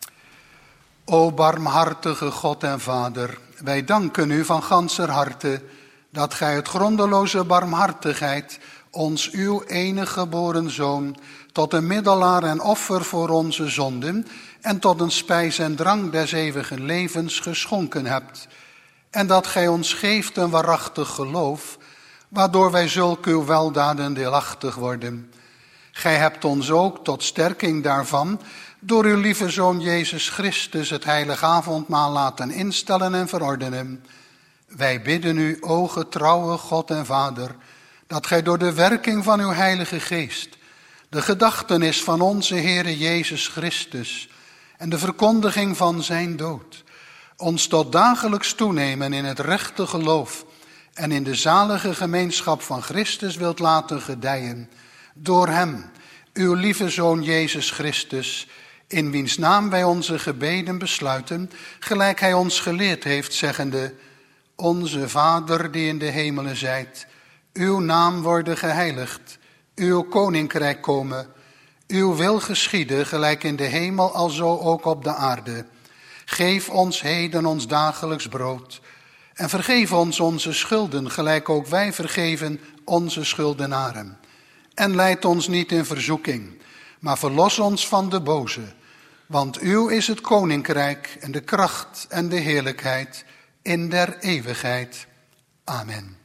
O barmhartige God en Vader, wij danken u van ganser harte dat gij het grondeloze barmhartigheid ons uw enige geboren Zoon tot een middelaar en offer voor onze zonden en tot een spijs en drank des eeuwigen levens geschonken hebt. En dat gij ons geeft een waarachtig geloof, waardoor wij zulke uw weldaden deelachtig worden. Gij hebt ons ook tot sterking daarvan door uw lieve Zoon Jezus Christus het heilige avondmaal laten instellen en verordenen. Wij bidden u, o getrouwe God en Vader, dat gij door de werking van uw heilige geest de gedachtenis van onze Heere Jezus Christus en de verkondiging van zijn dood ons tot dagelijks toenemen in het rechte geloof en in de zalige gemeenschap van Christus wilt laten gedijen, door hem, uw lieve Zoon Jezus Christus, in wiens naam wij onze gebeden besluiten, gelijk hij ons geleerd heeft, zeggende: Onze Vader die in de hemelen zijt, uw naam worden geheiligd, uw koninkrijk komen, uw wil geschieden, gelijk in de hemel alzo ook op de aarde. Geef ons heden ons dagelijks brood En vergeef ons onze schulden, gelijk ook wij vergeven onze schuldenaren. En leid ons niet in verzoeking, maar verlos ons van de boze. Want uw is het koninkrijk en de kracht en de heerlijkheid in der eeuwigheid. Amen.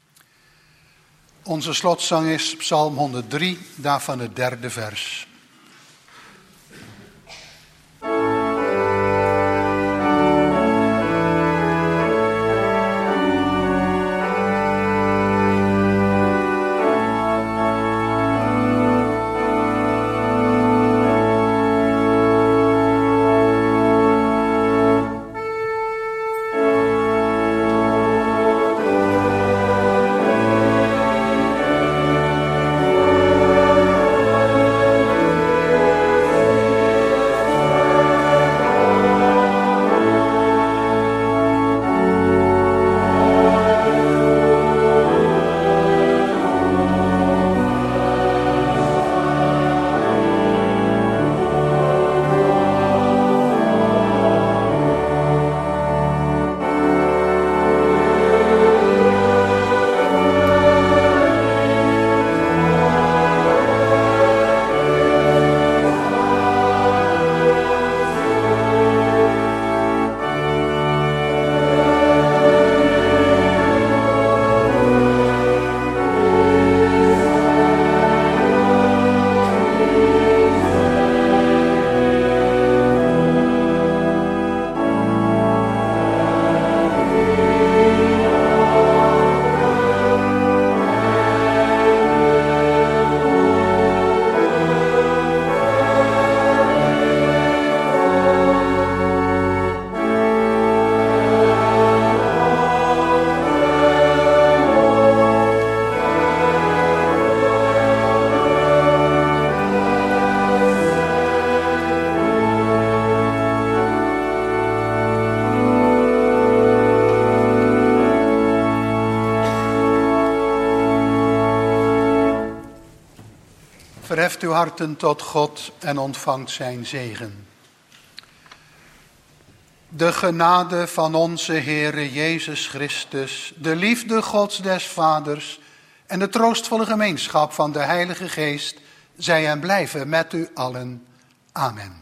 Onze slotzang is Psalm honderddrie, daarvan het derde vers. Verheft uw harten tot God en ontvangt zijn zegen. De genade van onze Heere Jezus Christus, de liefde Gods des Vaders en de troostvolle gemeenschap van de Heilige Geest zij en blijven met u allen. Amen.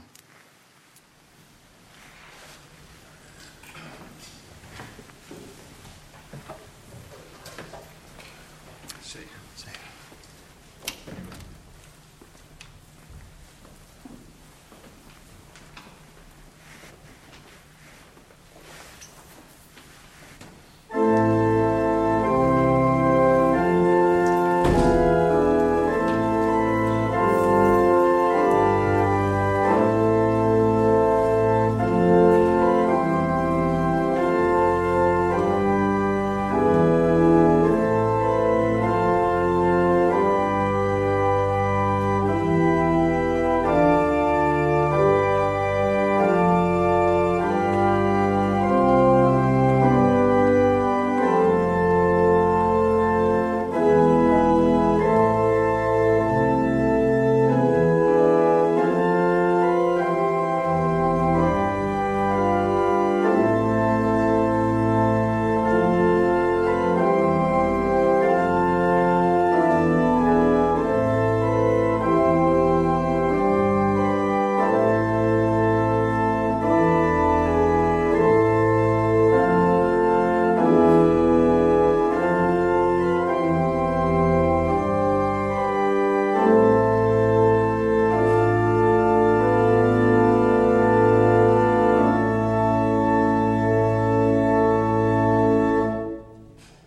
Zegen.